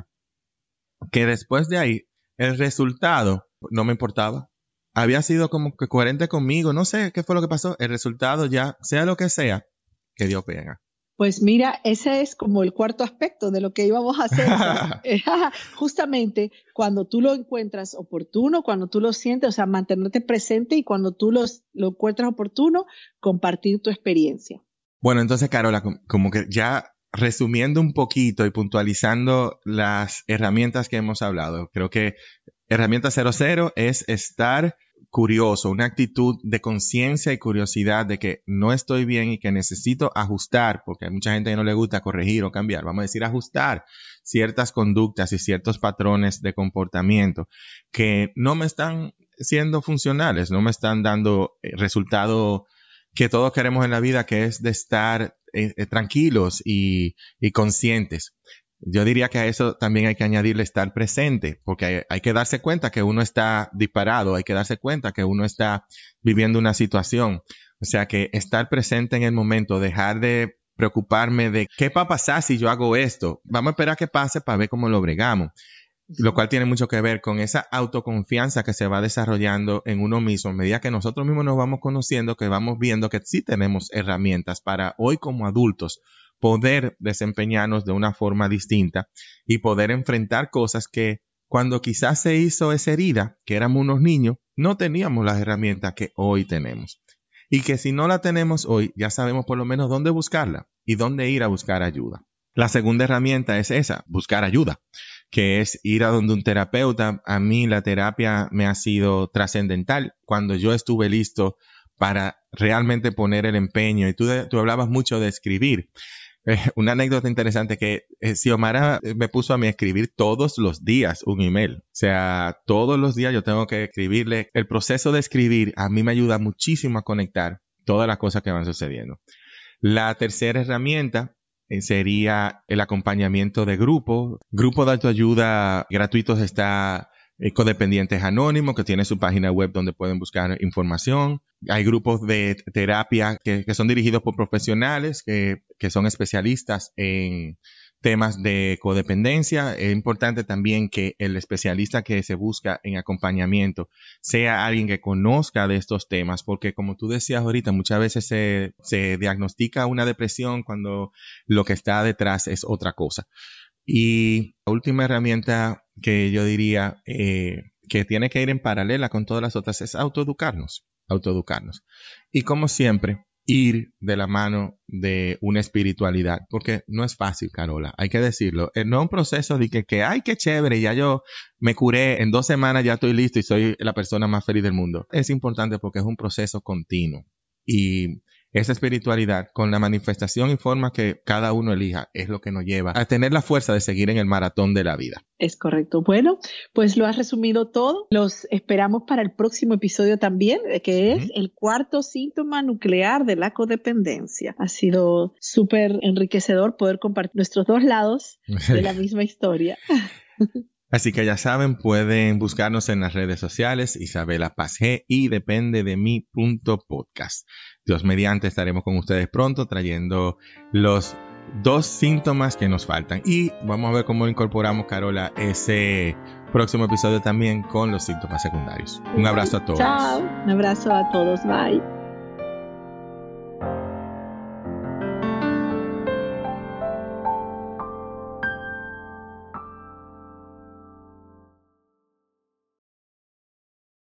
que después de ahí, el resultado no me importaba. Había sido como que coherente conmigo, no sé qué fue lo que pasó. El resultado ya, sea lo que sea, que Dios pega. Pues mira, ese es como el cuarto aspecto de lo que íbamos a hacer. Justamente cuando tú lo encuentras oportuno, cuando tú lo sientes, o sea, mantenerte presente y cuando tú los, lo encuentras oportuno, compartir tu experiencia. Bueno, entonces, Carola, como que ya resumiendo un poquito y puntualizando las herramientas que hemos hablado, creo que herramienta cero cero es estar curioso, una actitud de conciencia y curiosidad de que no estoy bien y que necesito ajustar, porque hay mucha gente que no le gusta corregir o cambiar, vamos a decir ajustar ciertas conductas y ciertos patrones de comportamiento que no me están siendo funcionales, no me están dando resultado que todos queremos en la vida, que es de estar eh, eh, tranquilos y, y conscientes. Yo diría que a eso también hay que añadirle estar presente, porque hay, hay que darse cuenta que uno está disparado, hay que darse cuenta que uno está viviendo una situación. O sea que estar presente en el momento, dejar de preocuparme de qué va a pasar si yo hago esto. Vamos a esperar que pase para ver cómo lo bregamos. Lo cual tiene mucho que ver con esa autoconfianza que se va desarrollando en uno mismo a medida que nosotros mismos nos vamos conociendo, que vamos viendo que sí tenemos herramientas para hoy como adultos poder desempeñarnos de una forma distinta y poder enfrentar cosas que cuando quizás se hizo esa herida, que éramos unos niños, no teníamos las herramientas que hoy tenemos. Y que si no la tenemos hoy, ya sabemos por lo menos dónde buscarla y dónde ir a buscar ayuda. La segunda herramienta es esa, buscar ayuda, que es ir a donde un terapeuta. A mí la terapia me ha sido trascendental cuando yo estuve listo para realmente poner el empeño. Y tú, tú hablabas mucho de escribir. Eh, una anécdota interesante que eh, Xiomara me puso a mí a escribir todos los días un email. O sea, todos los días yo tengo que escribirle. El proceso de escribir a mí me ayuda muchísimo a conectar todas las cosas que van sucediendo. La tercera herramienta sería el acompañamiento de grupo. Grupo de autoayuda gratuitos está eh, Codependientes Anónimos, que tiene su página web donde pueden buscar información. Hay grupos de terapia que, que son dirigidos por profesionales que, que son especialistas en temas de codependencia. Es importante también que el especialista que se busca en acompañamiento sea alguien que conozca de estos temas, porque como tú decías ahorita, muchas veces se, se diagnostica una depresión cuando lo que está detrás es otra cosa. Y la última herramienta que yo diría eh, que tiene que ir en paralela con todas las otras es autoeducarnos, autoeducarnos. Y como siempre, ir de la mano de una espiritualidad, porque no es fácil, Carola, hay que decirlo. No es un proceso de que, que, ay, qué chévere, ya yo me curé, en dos semanas ya estoy listo y soy la persona más feliz del mundo. Es importante porque es un proceso continuo. Y esa espiritualidad, con la manifestación y forma que cada uno elija, es lo que nos lleva a tener la fuerza de seguir en el maratón de la vida. Es correcto. Bueno, pues lo has resumido todo. Los esperamos para el próximo episodio también, que es uh-huh. el cuarto síntoma nuclear de la codependencia. Ha sido súper enriquecedor poder compartir nuestros dos lados de la misma historia. Así que ya saben, pueden buscarnos en las redes sociales, Isabela Paz G y depende de mí punto podcast. Dios mediante estaremos con ustedes pronto trayendo los dos síntomas que nos faltan. Y vamos a ver cómo incorporamos, Carola, ese próximo episodio también con los síntomas secundarios. Un abrazo a todos. Chao. Un abrazo a todos. Bye.